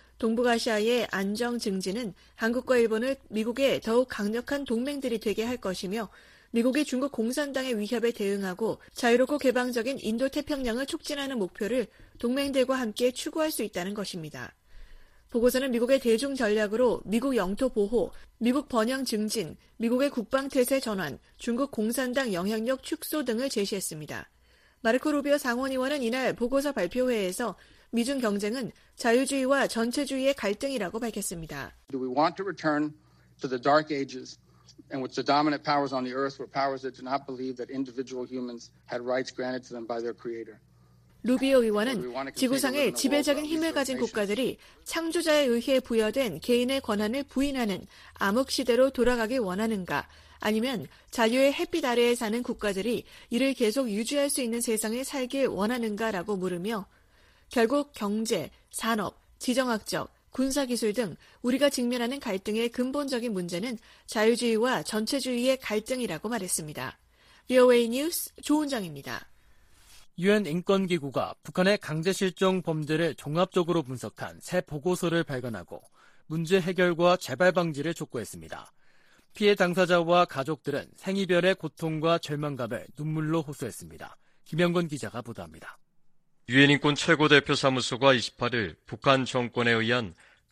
동북아시아의 안정 증진은 한국과 일본을 미국의 더욱 강력한 동맹들이 되게 할 것이며 미국이 중국 공산당의 위협에 대응하고 자유롭고 개방적인 인도태평양을 촉진하는 목표를 동맹들과 함께 추구할 수 있다는 것입니다. 보고서는 미국의 대중 전략으로 미국 영토 보호, 미국 번영 증진, 미국의 국방태세 전환, 중국 공산당 영향력 축소 등을 제시했습니다. 마르코 루비오 상원의원은 이날 보고서 발표회에서 미중 경쟁은 자유주의와 전체주의의 갈등이라고 밝혔습니다. Do we want to return to the dark ages in which the dominant powers on the earth were powers that did not believe that individual humans had rights granted to them by their creator? 루비오 의원은 지구상의 지배적인 힘을 가진 국가들이 창조자에 의해 부여된 개인의 권한을 부인하는 암흑시대로 돌아가길 원하는가 아니면 자유의 햇빛 아래에 사는 국가들이 이를 계속 유지할 수 있는 세상에 살길 원하는가라고 물으며 결국 경제, 산업, 지정학적, 군사기술 등 우리가 직면하는 갈등의 근본적인 문제는 자유주의와 전체주의의 갈등이라고 말했습니다. 브이오에이 뉴스 조은정입니다. 유엔 인권기구가 북한의 강제실종 범죄를 종합적으로 분석한 새 보고서를 발간하고 문제 해결과 재발 방지를 촉구했습니다. 피해 당사자와 가족들은 생이별의 고통과 절망감을 눈물로 호소했습니다. 김영건 기자가 보도합니다. 유엔 인권 최고대표사무소가 이십팔일 북한 정권에 의한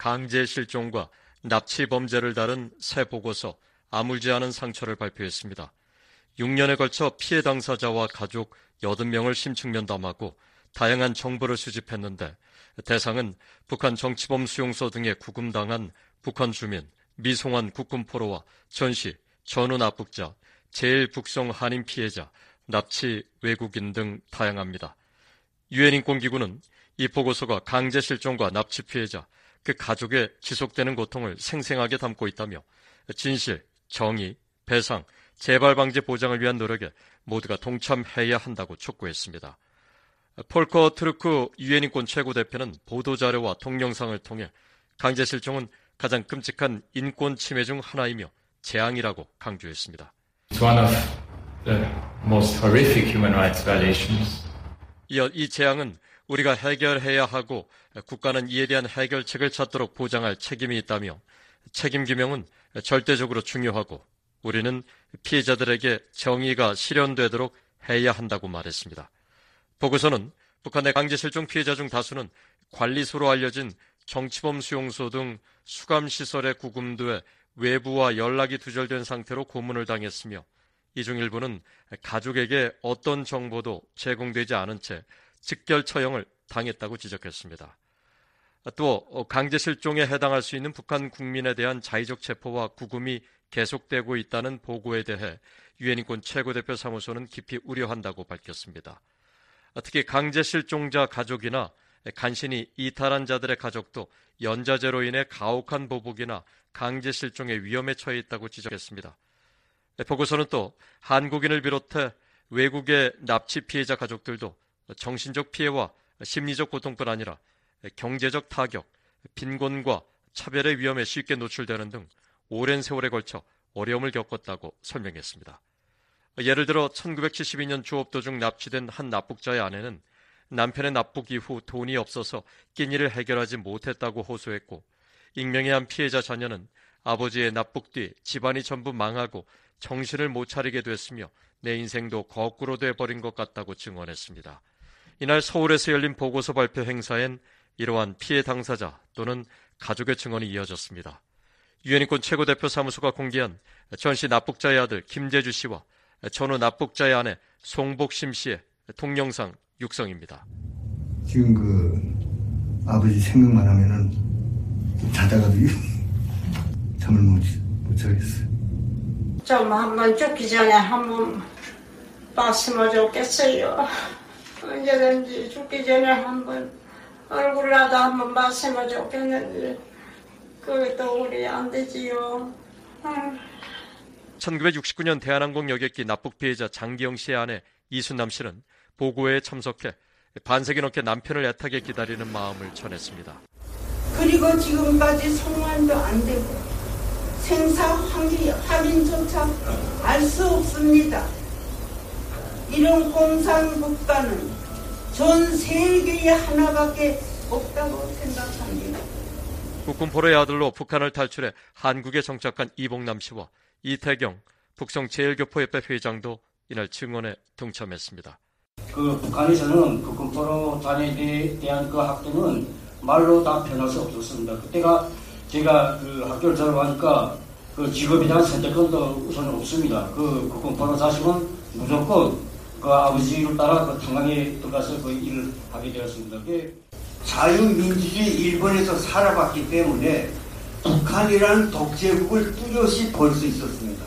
강제실종과 납치 범죄를 다룬 새 보고서 아물지 않은 상처를 발표했습니다. 육 년에 걸쳐 피해 당사자와 가족 여덟 명을 심층 면담하고 다양한 정보를 수집했는데 대상은 북한 정치범 수용소 등에 구금당한 북한 주민, 미송환 국군포로와 전시, 전후 납북자, 제일 북송 한인 피해자, 납치 외국인 등 다양합니다. 유엔 인권기구는 이 보고서가 강제 실종과 납치 피해자, 그 가족의 지속되는 고통을 생생하게 담고 있다며 진실, 정의, 배상, 재발 방지 보장을 위한 노력에 모두가 동참해야 한다고 촉구했습니다. 폴커 트루크 유엔 인권 최고 대표는 보도자료와 동영상을 통해 강제 실종은 가장 끔찍한 인권 침해 중 하나이며 재앙이라고 강조했습니다. It's one of the most horrific human rights violations. 이어 이 재앙은 우리가 해결해야 하고 국가는 이에 대한 해결책을 찾도록 보장할 책임이 있다며 책임 규명은 절대적으로 중요하고 우리는 피해자들에게 정의가 실현되도록 해야 한다고 말했습니다. 보고서는 북한의 강제실종 피해자 중 다수는 관리소로 알려진 정치범 수용소 등 수감시설에 구금돼 외부와 연락이 두절된 상태로 고문을 당했으며 이 중 일부는 가족에게 어떤 정보도 제공되지 않은 채 직결 처형을 당했다고 지적했습니다. 또 강제실종에 해당할 수 있는 북한 국민에 대한 자의적 체포와 구금이 계속되고 있다는 보고에 대해 유엔 인권 최고대표 사무소는 깊이 우려한다고 밝혔습니다. 특히 강제실종자 가족이나 간신히 이탈한 자들의 가족도 연좌제로 인해 가혹한 보복이나 강제실종의 위험에 처해 있다고 지적했습니다. 보고서는 또 한국인을 비롯해 외국의 납치 피해자 가족들도 정신적 피해와 심리적 고통뿐 아니라 경제적 타격, 빈곤과 차별의 위험에 쉽게 노출되는 등 오랜 세월에 걸쳐 어려움을 겪었다고 설명했습니다. 예를 들어 천구백칠십이 년 조업 도중 납치된 한 납북자의 아내는 남편의 납북 이후 돈이 없어서 끼니를 해결하지 못했다고 호소했고, 익명의 한 피해자 자녀는 아버지의 납북 뒤 집안이 전부 망하고 정신을 못 차리게 됐으며 내 인생도 거꾸로 돼버린 것 같다고 증언했습니다. 이날 서울에서 열린 보고서 발표 행사엔 이러한 피해 당사자 또는 가족의 증언이 이어졌습니다. 유엔 인권 최고대표 사무소가 공개한 전시 납북자의 아들 김재주 씨와 전후 납북자의 아내 송복심 씨의 동영상 육성입니다. 지금 그 아버지 생각만 하면은 자다가도 잠을 못, 못 자겠어요. 좀 한번 죽기 전에 한번 봤으면 좋겠어요. 언제든지 죽기 전에 한번 얼굴이라도 한번 봤으면 좋겠는데 그게 또 우리 안 되지요. 응. 천구백육십구 년 대한항공 여객기 납북 피해자 장기영 씨의 아내 이순남 씨는 보고회에 참석해 반세기 넘게 남편을 애타게 기다리는 마음을 전했습니다. 그리고 지금까지 송환도 안 되고 생사 확인, 확인조차 알 수 없습니다. 이런 공산 국가는 전 세계에 하나밖에 없다고 생각합니다. 국군포로의 아들로 북한을 탈출해 한국에 정착한 이봉남 씨와 이태경 북성 제일교포협회 회장도 이날 증언에 동참했습니다. 그 북한에서는 국군포로 단에 대한 그 학대는 말로 다 표현할 수 없었습니다. 그때가 제가 그 학교를 졸업하니까 그 직업에 대한 선택권도 우선 없습니다. 그 국군포로 자식은 무조건 그 아버지를 따라 그 탄광에 들어가서 그 일을 하게 되었습니다. 자유민주주의 일본에서 살아봤기 때문에 북한이라는 독재국을 뚜렷이 볼 수 있었습니다.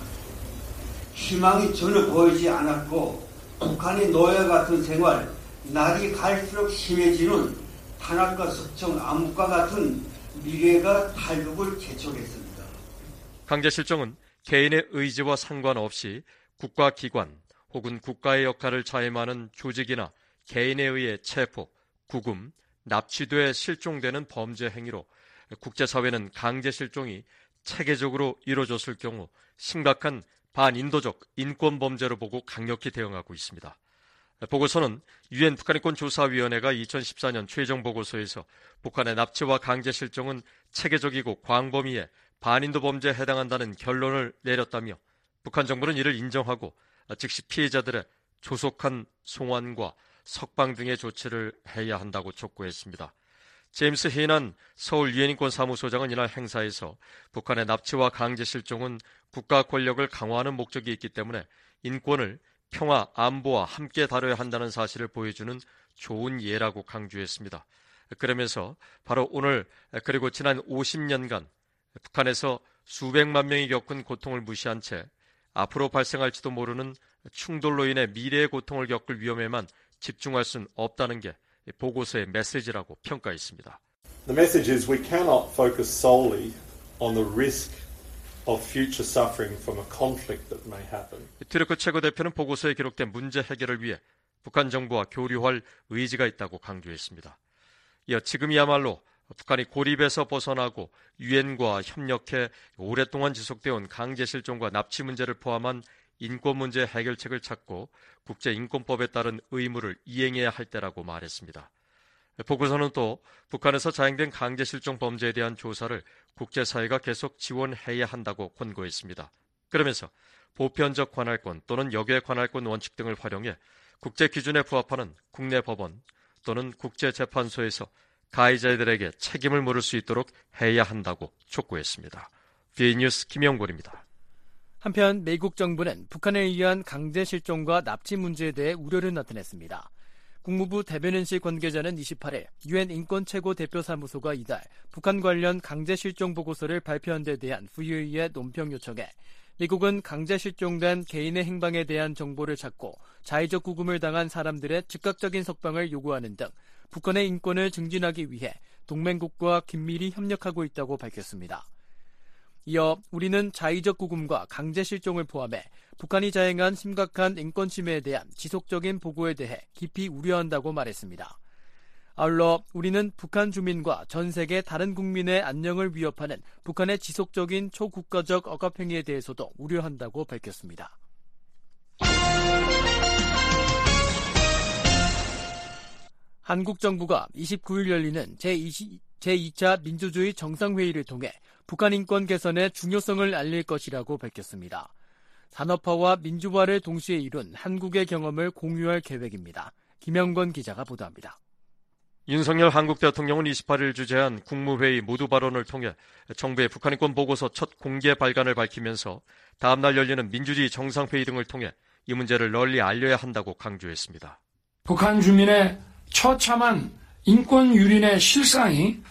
희망이 전혀 보이지 않았고 북한의 노예 같은 생활, 날이 갈수록 심해지는 탄압과 석청, 암흑과 같은 미래가 탈북을 재촉했습니다. 강제실종은 개인의 의지와 상관없이 국가기관 혹은 국가의 역할을 자임하는 조직이나 개인에 의해 체포, 구금, 납치돼 실종되는 범죄 행위로 국제사회는 강제실종이 체계적으로 이루어졌을 경우 심각한 반인도적 인권범죄로 보고 강력히 대응하고 있습니다. 보고서는 유엔 북한인권조사위원회가 이천십사 년 최종 보고서에서 북한의 납치와 강제실종은 체계적이고 광범위해 반인도 범죄에 해당한다는 결론을 내렸다며 북한 정부는 이를 인정하고 즉시 피해자들의 조속한 송환과 석방 등의 조치를 해야 한다고 촉구했습니다. 제임스 헤이난 서울 유엔인권사무소장은 이날 행사에서 북한의 납치와 강제실종은 국가 권력을 강화하는 목적이 있기 때문에 인권을 평화, 안보와 함께 다뤄야 한다는 사실을 보여주는 좋은 예라고 강조했습니다. 그러면서 바로 오늘 그리고 지난 오십 년간 북한에서 수백만 명이 겪은 고통을 무시한 채 앞으로 발생할지도 모르는 충돌로 인해 미래의 고통을 겪을 위험에만 집중할 수는 없다는 게 보고서의 메시지라고 평가했습니다. The message is we cannot focus solely on the risk of future suffering from a conflict that may happen. 튀르크 최고 대표는 보고서에 기록된 문제 해결을 위해 북한 정부와 교류할 의지가 있다고 강조했습니다. 이어 지금이야말로 북한이 고립에서 벗어나고 유엔과 협력해 오랫동안 지속되어온 강제 실종과 납치 문제를 포함한 인권 문제 해결책을 찾고 국제인권법에 따른 의무를 이행해야 할 때라고 말했습니다. 보고서는 또 북한에서 자행된 강제 실종 범죄에 대한 조사를 국제사회가 계속 지원해야 한다고 권고했습니다. 그러면서 보편적 관할권 또는 역외 관할권 원칙 등을 활용해 국제 기준에 부합하는 국내 법원 또는 국제재판소에서 가해자들에게 책임을 물을 수 있도록 해야 한다고 촉구했습니다. 비뉴스 김영곤입니다. 한편 미국 정부는 북한에 의한 강제 실종과 납치 문제에 대해 우려를 나타냈습니다. 국무부 대변인실 관계자는 이십팔 일 유엔 인권 최고 대표 사무소가 이달 북한 관련 강제 실종 보고서를 발표한 데 대한 브이오에이의 논평 요청에 미국은 강제 실종된 개인의 행방에 대한 정보를 찾고 자의적 구금을 당한 사람들의 즉각적인 석방을 요구하는 등 북한의 인권을 증진하기 위해 동맹국과 긴밀히 협력하고 있다고 밝혔습니다. 이어 우리는 자의적 구금과 강제 실종을 포함해 북한이 자행한 심각한 인권 침해에 대한 지속적인 보고에 대해 깊이 우려한다고 말했습니다. 아울러 우리는 북한 주민과 전 세계 다른 국민의 안녕을 위협하는 북한의 지속적인 초국가적 억압행위에 대해서도 우려한다고 밝혔습니다. 한국 정부가 이십구 일 열리는 제이 차 민주주의 정상회의를 통해 북한 인권 개선의 중요성을 알릴 것이라고 밝혔습니다. 산업화와 민주화를 동시에 이룬 한국의 경험을 공유할 계획입니다. 김영건 기자가 보도합니다. 윤석열 한국 대통령은 이십팔 일 주재한 국무회의 모두 발언을 통해 정부의 북한 인권 보고서 첫 공개 발간을 밝히면서 다음 날 열리는 민주주의 정상회의 등을 통해 이 문제를 널리 알려야 한다고 강조했습니다. 북한 주민의 처참한 인권 유린의 실상이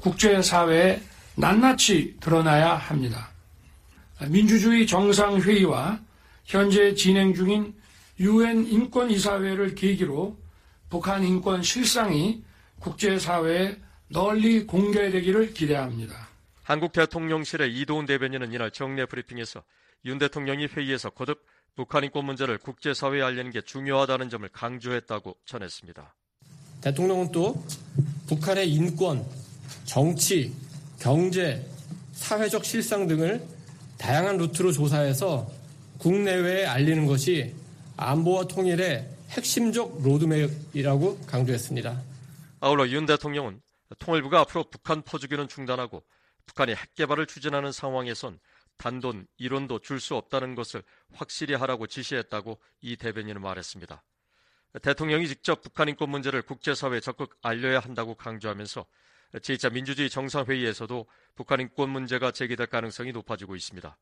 국제사회에 낱낱이 드러나야 합니다. 민주주의 정상회의와 현재 진행 중인 유엔 인권이사회를 계기로 북한 인권 실상이 국제사회에 널리 공개되기를 기대합니다. 한국 대통령실의 이도훈 대변인은 이날 정례 브리핑에서 윤 대통령이 회의에서 거듭 북한 인권 문제를 국제사회에 알리는 게 중요하다는 점을 강조했다고 전했습니다. 대통령은 또 북한의 인권, 정치, 경제, 사회적 실상 등을 다양한 루트로 조사해서 국내외에 알리는 것이 안보와 통일의 핵심적 로드맵이라고 강조했습니다. 아울러 윤 대통령은 통일부가 앞으로 북한 퍼주기는 중단하고 북한이 핵개발을 추진하는 상황에선 단돈 일 원도 줄 수 없다는 것을 확실히 하라고 지시했다고 이 대변인은 말했습니다. 대통령이 직접 북한 인권 문제를 국제사회에 적극 알려야 한다고 강조하면서 제이 차 민주주의 정상회의에서도 북한 인권 문제가 제기될 가능성이 높아지고 있습니다.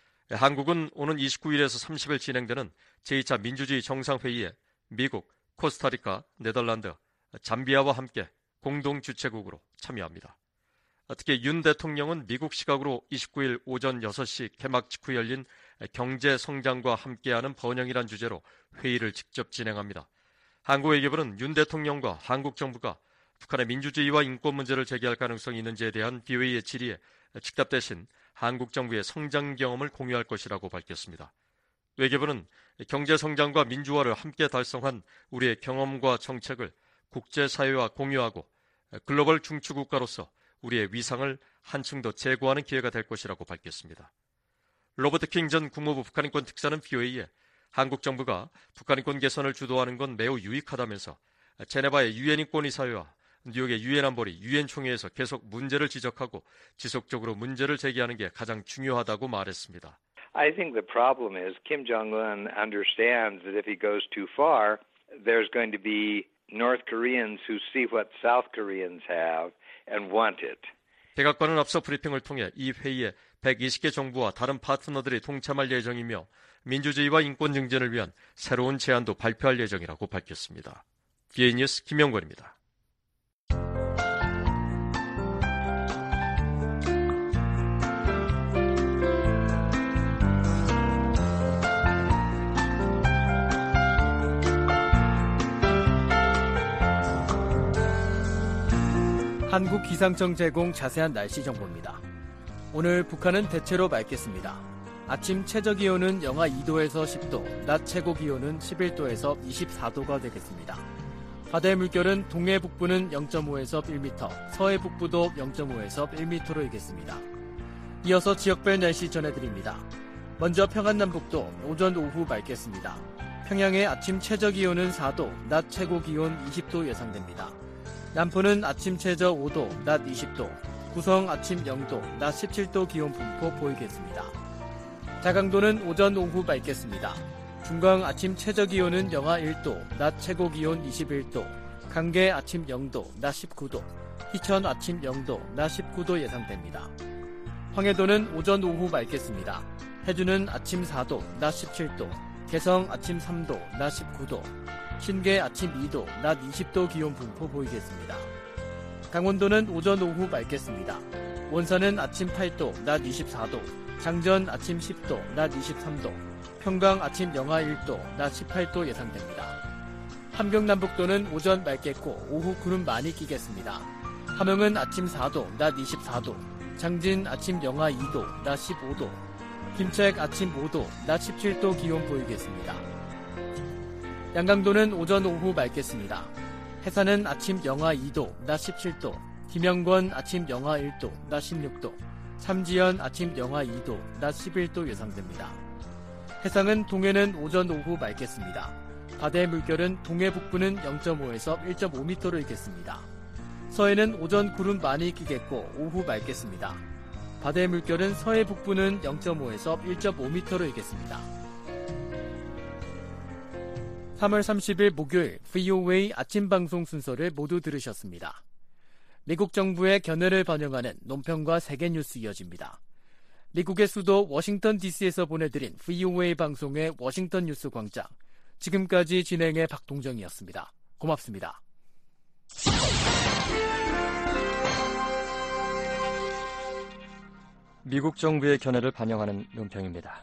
한국은 오는 이십구 일에서 삼십 일 진행되는 제이 차 민주주의 정상회의에 미국, 코스타리카, 네덜란드, 잠비아와 함께 공동 주최국으로 참여합니다. 특히 윤 대통령은 미국 시각으로 이십구 일 오전 여섯 시 개막 직후 열린 경제 성장과 함께하는 번영이란 주제로 회의를 직접 진행합니다. 한국 외교부는 윤 대통령과 한국 정부가 북한의 민주주의와 인권 문제를 제기할 가능성이 있는지에 대한 비오에이의 질의에 즉답 대신 한국 정부의 성장 경험을 공유할 것이라고 밝혔습니다. 외교부는 경제 성장과 민주화를 함께 달성한 우리의 경험과 정책을 국제사회와 공유하고 글로벌 중추국가로서 우리의 위상을 한층 더 제고하는 기회가 될 것이라고 밝혔습니다. 로버트 킹 전 국무부 북한인권 특사는 비오에이에 한국 정부가 북한인권 개선을 주도하는 건 매우 유익하다면서 제네바의 유엔인권이사회와 뉴욕의 유엔안보리 유엔총회에서 계속 문제를 지적하고 지속적으로 문제를 제기하는 게 가장 중요하다고 말했습니다. I think the problem is Kim Jong-un understands that if he goes too far, there's going to be North Koreans who see what South Koreans have and want it. 백악관은 앞서 브리핑을 통해 이 회의에 백이십 개 정부와 다른 파트너들이 동참할 예정이며 민주주의와 인권 증진을 위한 새로운 제안도 발표할 예정이라고 밝혔습니다. 비에이 뉴스 김영권입니다. 한국기상청 제공 자세한 날씨 정보입니다. 오늘 북한은 대체로 맑겠습니다. 아침 최저기온은 영하 이 도에서 십 도, 낮 최고기온은 십일 도에서 이십사 도가 되겠습니다. 바다의 물결은 동해 북부는 영 점 오에서 일 미터, 서해 북부도 영 점 오에서 일 미터로 일겠습니다. 이어서 지역별 날씨 전해드립니다. 먼저 평안남북도 오전 오후 맑겠습니다. 평양의 아침 최저기온은 사 도, 낮 최고기온 이십 도 예상됩니다. 남포는 아침 최저 오 도, 낮 이십 도, 구성 아침 영 도, 낮 십칠 도 기온 분포 보이겠습니다. 자강도는 오전 오후 맑겠습니다. 중강 아침 최저기온은 영하 일 도, 낮 최고기온 이십일 도, 강계 아침 영 도, 낮 십구 도, 희천 아침 영 도, 낮 십구 도 예상됩니다. 황해도는 오전 오후 맑겠습니다. 해주는 아침 사 도, 낮 십칠 도, 개성 아침 삼 도, 낮 십구 도, 신계 아침 이 도, 낮 이십 도 기온 분포 보이겠습니다. 강원도는 오전 오후 맑겠습니다. 원산은 아침 팔 도, 낮 이십사 도, 장전 아침 십 도, 낮 이십삼 도, 평강 아침 영하 일 도, 낮 십팔 도 예상됩니다. 함경남북도는 오전 맑겠고 오후 구름 많이 끼겠습니다. 함흥은 아침 사 도, 낮 이십사 도, 장진 아침 영하 이 도, 낮 십오 도, 김책 아침 오 도, 낮 십칠 도 기온 보이겠습니다. 양강도는 오전 오후 맑겠습니다. 해산은 아침 영하 이 도, 낮 십칠 도, 김영권 아침 영하 일 도, 낮 십육 도, 삼지연 아침 영하 이 도, 낮 십일 도 예상됩니다. 해상은 동해는 오전 오후 맑겠습니다. 바다의 물결은 동해 북부는 영 점 오에서 일 점 오 미터로 일겠습니다. 서해는 오전 구름 많이 끼겠고 오후 맑겠습니다. 바다의 물결은 서해 북부는 영 점 오에서 일 점 오 미터로 일겠습니다. 삼월 삼십일 목요일 브이오에이 아침 방송 순서를 모두 들으셨습니다. 미국 정부의 견해를 반영하는 논평과 세계 뉴스 이어집니다. 미국의 수도 워싱턴 디씨에서 보내드린 브이오에이 방송의 워싱턴 뉴스 광장. 지금까지 진행의 박동정이었습니다. 고맙습니다. 미국 정부의 견해를 반영하는 논평입니다.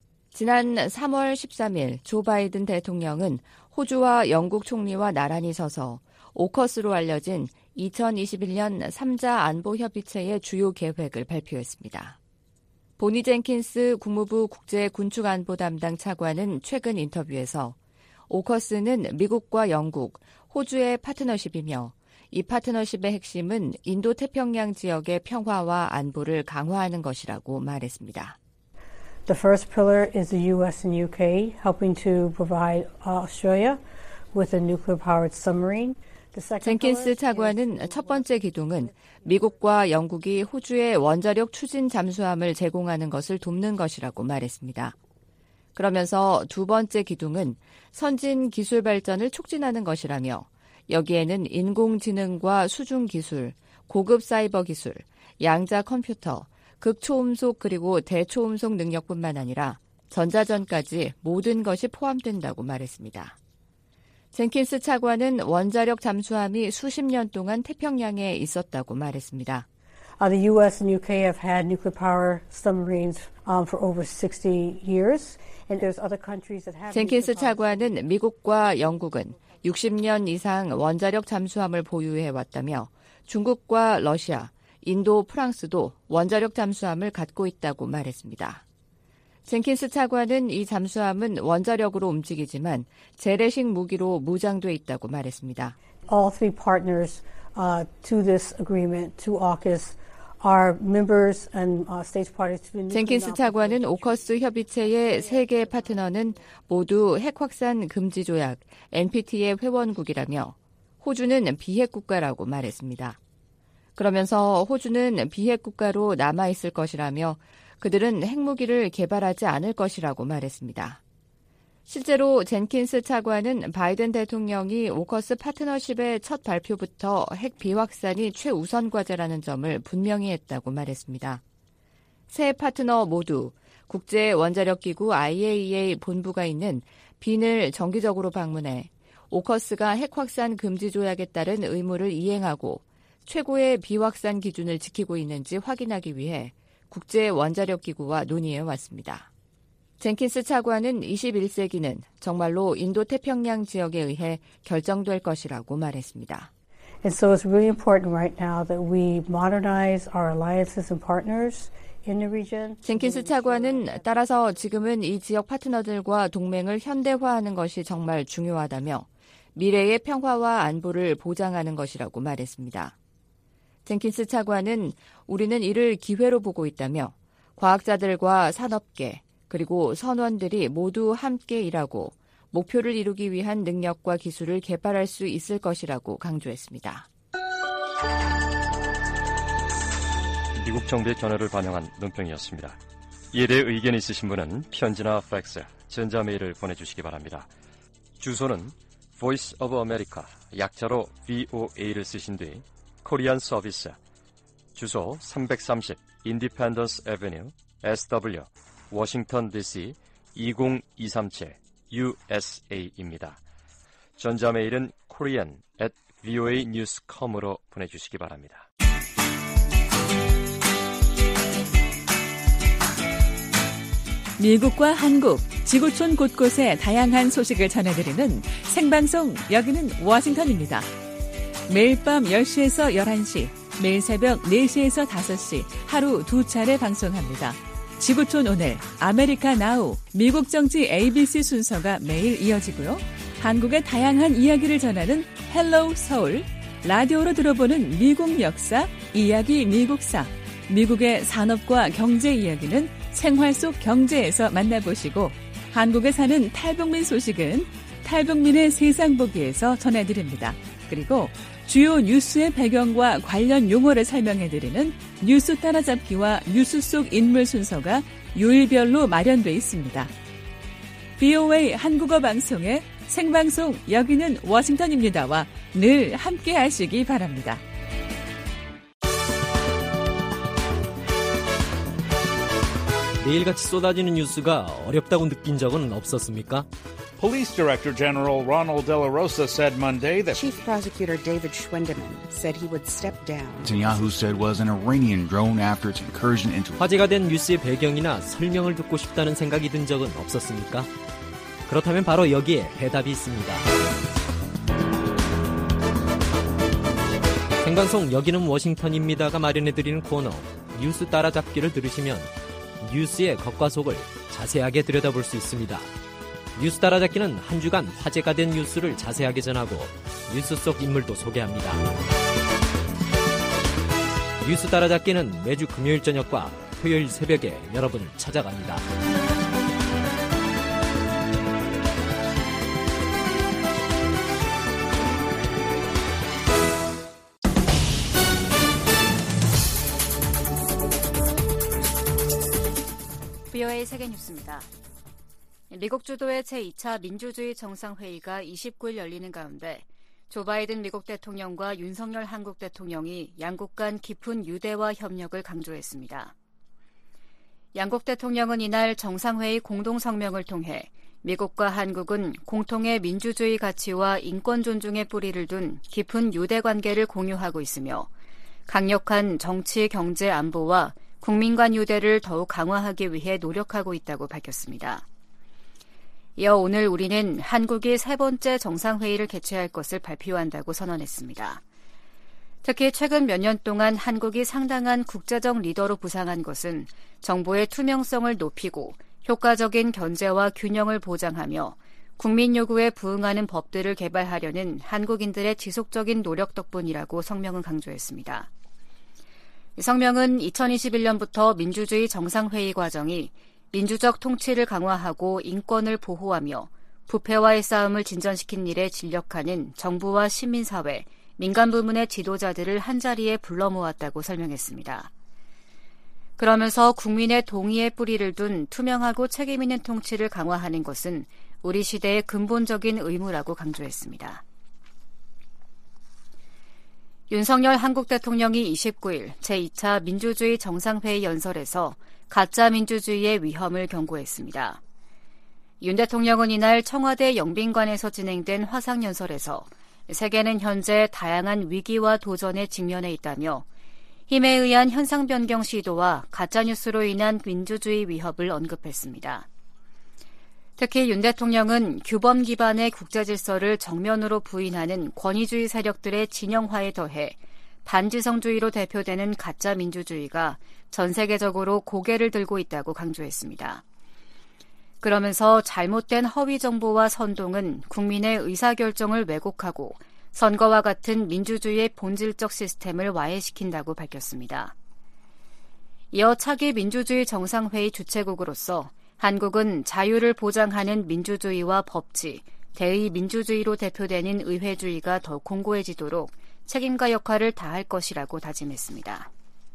지난 삼월 십삼일 조 바이든 대통령은 호주와 영국 총리와 나란히 서서 오커스로 알려진 이천이십일년 삼자 안보협의체의 주요 계획을 발표했습니다. 보니 젠킨스 국무부 국제군축안보 담당 차관은 최근 인터뷰에서 오커스는 미국과 영국, 호주의 파트너십이며 이 파트너십의 핵심은 인도태평양 지역의 평화와 안보를 강화하는 것이라고 말했습니다. The first pillar is the U S and U K helping to provide Australia with a nuclear-powered submarine. 젠킨스 차관은 첫 번째 기둥은 미국과 영국이 호주에 원자력 추진 잠수함을 제공하는 것을 돕는 것이라고 말했습니다. 그러면서 두 번째 기둥은 선진 기술 발전을 촉진하는 것이라며 여기에는 인공지능과 수중기술, 고급 사이버 기술, 양자 컴퓨터, 극초음속 그리고 대초음속 능력뿐만 아니라 전자전까지 모든 것이 포함된다고 말했습니다. 젠킨스 차관은 원자력 잠수함이 수십 년 동안 태평양에 있었다고 말했습니다. Uh, the U S and U K have had nuclear power submarines um, for over sixty years, and there's other countries that have. 젠킨스 차관은 미국과 영국은 육십 년 이상 원자력 잠수함을 보유해 왔다며 중국과 러시아, 인도, 프랑스도 원자력 잠수함을 갖고 있다고 말했습니다. 젠킨스 차관은 이 잠수함은 원자력으로 움직이지만 재래식 무기로 무장돼 있다고 말했습니다. All three partners uh, to this agreement, to AUKUS, are members and uh, states parties to the. 젠킨스 차관은 오커스 협의체의 세 개 파트너는 모두 핵 확산 금지 조약 엔피티의 회원국이라며 호주는 비핵 국가라고 말했습니다. 그러면서 호주는 비핵 국가로 남아 있을 것이라며 그들은 핵무기를 개발하지 않을 것이라고 말했습니다. 실제로 젠킨스 차관은 바이든 대통령이 오커스 파트너십의 첫 발표부터 핵 비확산이 최우선 과제라는 점을 분명히 했다고 말했습니다. 세 파트너 모두 국제원자력기구 아이에이이에이 본부가 있는 빈을 정기적으로 방문해 오커스가 핵 확산 금지 조약에 따른 의무를 이행하고 최고의 비확산 기준을 지키고 있는지 확인하기 위해 국제원자력기구와 논의해 왔습니다. 젠킨스 차관은 이십일 세기는 정말로 인도태평양 지역에 의해 결정될 것이라고 말했습니다. And so it's really important right now that we modernize our alliances and partners in the region. 젠킨스 차관은 따라서 지금은 이 지역 파트너들과 동맹을 현대화하는 것이 정말 중요하다며 미래의 평화와 안보를 보장하는 것이라고 말했습니다. 젠킨스 차관은 우리는 이를 기회로 보고 있다며 과학자들과 산업계 그리고 선원들이 모두 함께 일하고 목표를 이루기 위한 능력과 기술을 개발할 수 있을 것이라고 강조했습니다. 미국 정부의 견해를 반영한 논평이었습니다. 이에 대해 의견이 있으신 분은 편지나 팩스, 전자메일을 보내주시기 바랍니다. 주소는 Voice of America, 약자로 브이오에이를 쓰신 뒤 코리안 서비스, 주소 삼백삼십 Independence Avenue, 에스더블유, 워싱턴 디씨 이공이삼칠 유에스에이입니다. 전자메일은 korean at voa news dot com으로 보내주시기 바랍니다. 미국과 한국, 지구촌 곳곳의 다양한 소식을 전해드리는 생방송 여기는 워싱턴입니다. 매일 밤 열 시에서 열한 시, 매일 새벽 네 시에서 다섯 시 하루 두 차례 방송합니다. 지구촌 오늘, 아메리카 나우, 미국 정치 에이비씨 순서가 매일 이어지고요. 한국의 다양한 이야기를 전하는 헬로우 서울, 라디오로 들어보는 미국 역사, 이야기 미국사, 미국의 산업과 경제 이야기는 생활 속 경제에서 만나보시고 한국에 사는 탈북민 소식은 탈북민의 세상 보기에서 전해드립니다. 그리고 주요 뉴스의 배경과 관련 용어를 설명해드리는 뉴스 따라잡기와 뉴스 속 인물 순서가 요일별로 마련돼 있습니다. 브이오에이 한국어 방송의 생방송 여기는 워싱턴입니다와 늘 함께 하시기 바랍니다. 매일같이 쏟아지는 뉴스가 어렵다고 느낀 적은 없었습니까? Police Director General Ronald De La Rosa said Monday that Chief Prosecutor David Schwendeman said he would step down. Netanyahu said was an Iranian drone after its incursion into. 화제가 된 뉴스의 배경이나 설명을 듣고 싶다는 생각이 든 적은 없었습니까? 그렇다면 바로 여기에 해답이 있습니다. 생방송 여기는 워싱턴입니다가 마련해드리는 코너 뉴스 따라잡기를 들으시면 뉴스의 겉과 속을 자세하게 들여다볼 수 있습니다. 뉴스 따라잡기는 한 주간 화제가 된 뉴스를 자세하게 전하고 뉴스 속 인물도 소개합니다. 뉴스 따라잡기는 매주 금요일 저녁과 토요일 새벽에 여러분을 찾아갑니다. 브이오에이 세계뉴스입니다. 미국 주도의 제이 차 민주주의 정상회의가 이십구 일 열리는 가운데 조 바이든 미국 대통령과 윤석열 한국 대통령이 양국 간 깊은 유대와 협력을 강조했습니다. 양국 대통령은 이날 정상회의 공동성명을 통해 미국과 한국은 공통의 민주주의 가치와 인권 존중의 뿌리를 둔 깊은 유대 관계를 공유하고 있으며 강력한 정치, 경제, 안보와 국민 간 유대를 더욱 강화하기 위해 노력하고 있다고 밝혔습니다. 이어 오늘 우리는 한국이 세 번째 정상회의를 개최할 것을 발표한다고 선언했습니다. 특히 최근 몇 년 동안 한국이 상당한 국제적 리더로 부상한 것은 정보의 투명성을 높이고 효과적인 견제와 균형을 보장하며 국민 요구에 부응하는 법들을 개발하려는 한국인들의 지속적인 노력 덕분이라고 성명은 강조했습니다. 성명은 이천이십일 년부터 민주주의 정상회의 과정이 민주적 통치를 강화하고 인권을 보호하며 부패와의 싸움을 진전시킨 일에 진력하는 정부와 시민사회, 민간 부문의 지도자들을 한자리에 불러 모았다고 설명했습니다. 그러면서 국민의 동의의 뿌리를 둔 투명하고 책임 있는 통치를 강화하는 것은 우리 시대의 근본적인 의무라고 강조했습니다. 윤석열 한국 대통령이 이십구 일 제이 차 민주주의 정상회의 연설에서 가짜 민주주의의 위험을 경고했습니다. 윤 대통령은 이날 청와대 영빈관에서 진행된 화상연설에서 세계는 현재 다양한 위기와 도전에 직면해 있다며 힘에 의한 현상 변경 시도와 가짜뉴스로 인한 민주주의 위협을 언급했습니다. 특히 윤 대통령은 규범 기반의 국제 질서를 정면으로 부인하는 권위주의 세력들의 진영화에 더해 반지성주의로 대표되는 가짜 민주주의가 전 세계적으로 고개를 들고 있다고 강조했습니다. 그러면서 잘못된 허위 정보와 선동은 국민의 의사결정을 왜곡하고 선거와 같은 민주주의의 본질적 시스템을 와해시킨다고 밝혔습니다. 이어 차기 민주주의 정상회의 주최국으로서 한국은 자유를 보장하는 민주주의와 법치, 대의 민주주의로 대표되는 의회주의가 더 공고해지도록 책임과 역할을 다할 것이라고 다짐했습니다.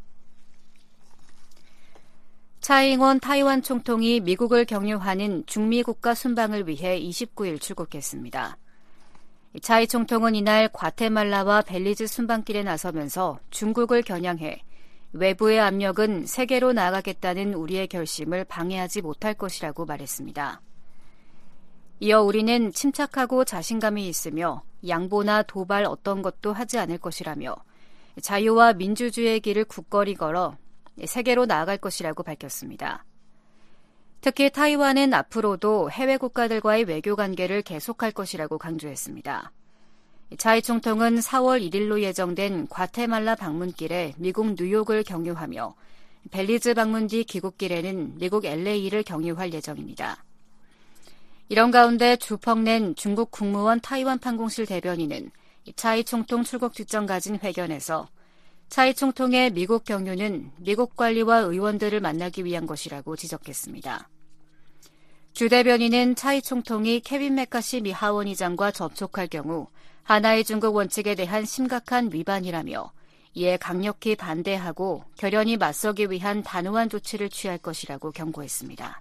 차이잉원 타이완 총통이 미국을 경유하는 중미 국가 순방을 위해 이십구일 출국했습니다. 차이 총통은 이날 과테말라와 벨리즈 순방길에 나서면서 중국을 겨냥해 외부의 압력은 세계로 나아가겠다는 우리의 결심을 방해하지 못할 것이라고 말했습니다. 이어 우리는 침착하고 자신감이 있으며 양보나 도발 어떤 것도 하지 않을 것이라며 자유와 민주주의의 길을 굳건히 걸어 세계로 나아갈 것이라고 밝혔습니다. 특히 타이완은 앞으로도 해외 국가들과의 외교 관계를 계속할 것이라고 강조했습니다. 차이 총통은 사월 일일로 예정된 과테말라 방문길에 미국 뉴욕을 경유하며 벨리즈 방문 뒤 귀국길에는 미국 엘에이를 경유할 예정입니다. 이런 가운데 주펑낸 중국 국무원 타이완 판공실 대변인은 차이 총통 출국 직전 가진 회견에서 차이 총통의 미국 경유는 미국 관리와 의원들을 만나기 위한 것이라고 지적했습니다. 주 대변인은 차이 총통이 케빈 메카시 미 하원의장과 접촉할 경우 하나의 중국 원칙에 대한 심각한 위반이라며 이에 강력히 반대하고 결연히 맞서기 위한 단호한 조치를 취할 것이라고 경고했습니다.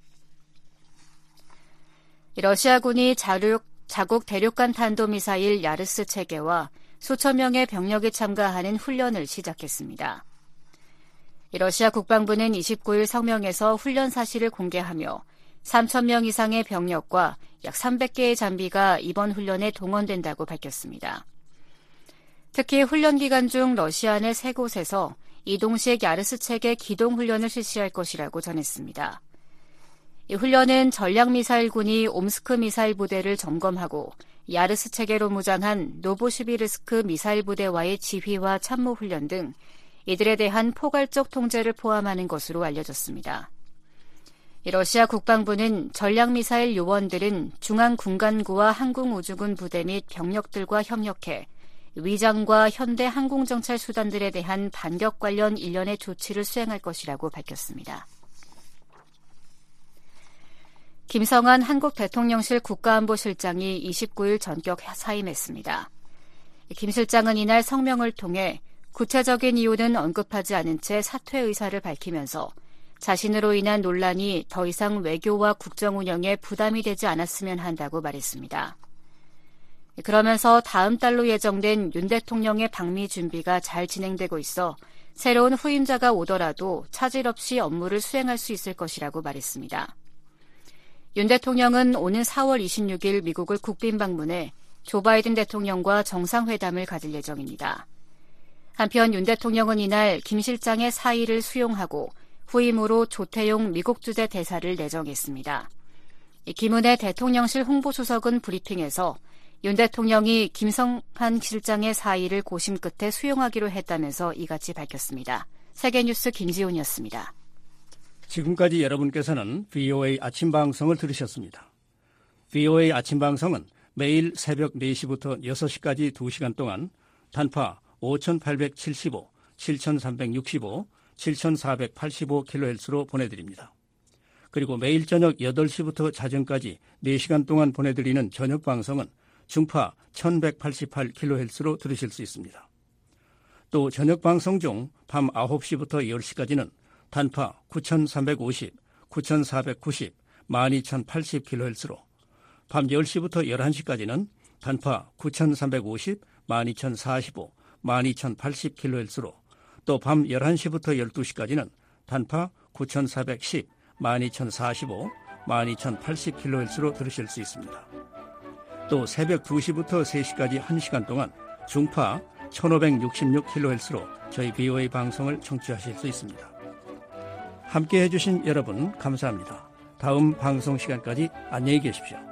러시아군이 자륙, 자국 대륙간 탄도미사일 야르스 체계와 수천 명의 병력이 참가하는 훈련을 시작했습니다. 러시아 국방부는 이십구일 성명에서 훈련 사실을 공개하며 삼천 명 이상의 병력과 약 삼백 개의 장비가 이번 훈련에 동원된다고 밝혔습니다. 특히 훈련 기간 중 러시아 내 세 곳에서 이동식 야르스 체계 기동 훈련을 실시할 것이라고 전했습니다. 이 훈련은 전략미사일군이 옴스크 미사일 부대를 점검하고 야르스 체계로 무장한 노보시비르스크 미사일 부대와의 지휘와 참모 훈련 등 이들에 대한 포괄적 통제를 포함하는 것으로 알려졌습니다. 러시아 국방부는 전략미사일 요원들은 중앙군간구와 항공우주군 부대 및 병력들과 협력해 위장과 현대 항공정찰 수단들에 대한 반격 관련 일련의 조치를 수행할 것이라고 밝혔습니다. 김성한 한국 대통령실 국가안보실장이 이십구일 전격 사임했습니다. 김 실장은 이날 성명을 통해 구체적인 이유는 언급하지 않은 채 사퇴 의사를 밝히면서 자신으로 인한 논란이 더 이상 외교와 국정 운영에 부담이 되지 않았으면 한다고 말했습니다. 그러면서 다음 달로 예정된 윤 대통령의 방미 준비가 잘 진행되고 있어 새로운 후임자가 오더라도 차질 없이 업무를 수행할 수 있을 것이라고 말했습니다. 윤 대통령은 오는 사월 이십육일 미국을 국빈 방문해 조 바이든 대통령과 정상회담을 가질 예정입니다. 한편 윤 대통령은 이날 김 실장의 사의를 수용하고 후임으로 조태용 미국 주재 대사를 내정했습니다. 김은혜 대통령실 홍보수석은 브리핑에서 윤 대통령이 김성한 실장의 사의를 고심 끝에 수용하기로 했다면서 이같이 밝혔습니다. 세계뉴스 김지훈이었습니다. 지금까지 여러분께서는 브이오에이 아침방송을 들으셨습니다. 브이오에이 아침방송은 매일 새벽 네 시부터 여섯 시까지 두 시간 동안 단파 오천팔백칠십오, 칠천삼백육십오, 칠천사백팔십오 킬로헤르츠로 보내드립니다. 그리고 매일 저녁 여덟 시부터 자정까지 네 시간 동안 보내드리는 저녁 방송은 중파 천백팔십팔 킬로헤르츠로 들으실 수 있습니다. 또 저녁 방송 중 밤 아홉 시부터 열 시까지는 단파 구천삼백오십, 구천사백구십, 만 이천팔십 킬로헤르츠로 밤 열 시부터 열한 시까지는 단파 구천삼백오십, 만 이천사십오, 만 이천팔십 킬로헤르츠로 또 밤 열한 시부터 열두 시까지는 단파 구천사백십, 만 이천사십오, 만 이천팔십 킬로헤르츠로 들으실 수 있습니다. 또 새벽 두 시부터 세 시까지 한 시간 동안 중파 천오백육십육 킬로헤르츠로 저희 브이오에이 방송을 청취하실 수 있습니다. 함께해 주신 여러분 감사합니다. 다음 방송 시간까지 안녕히 계십시오.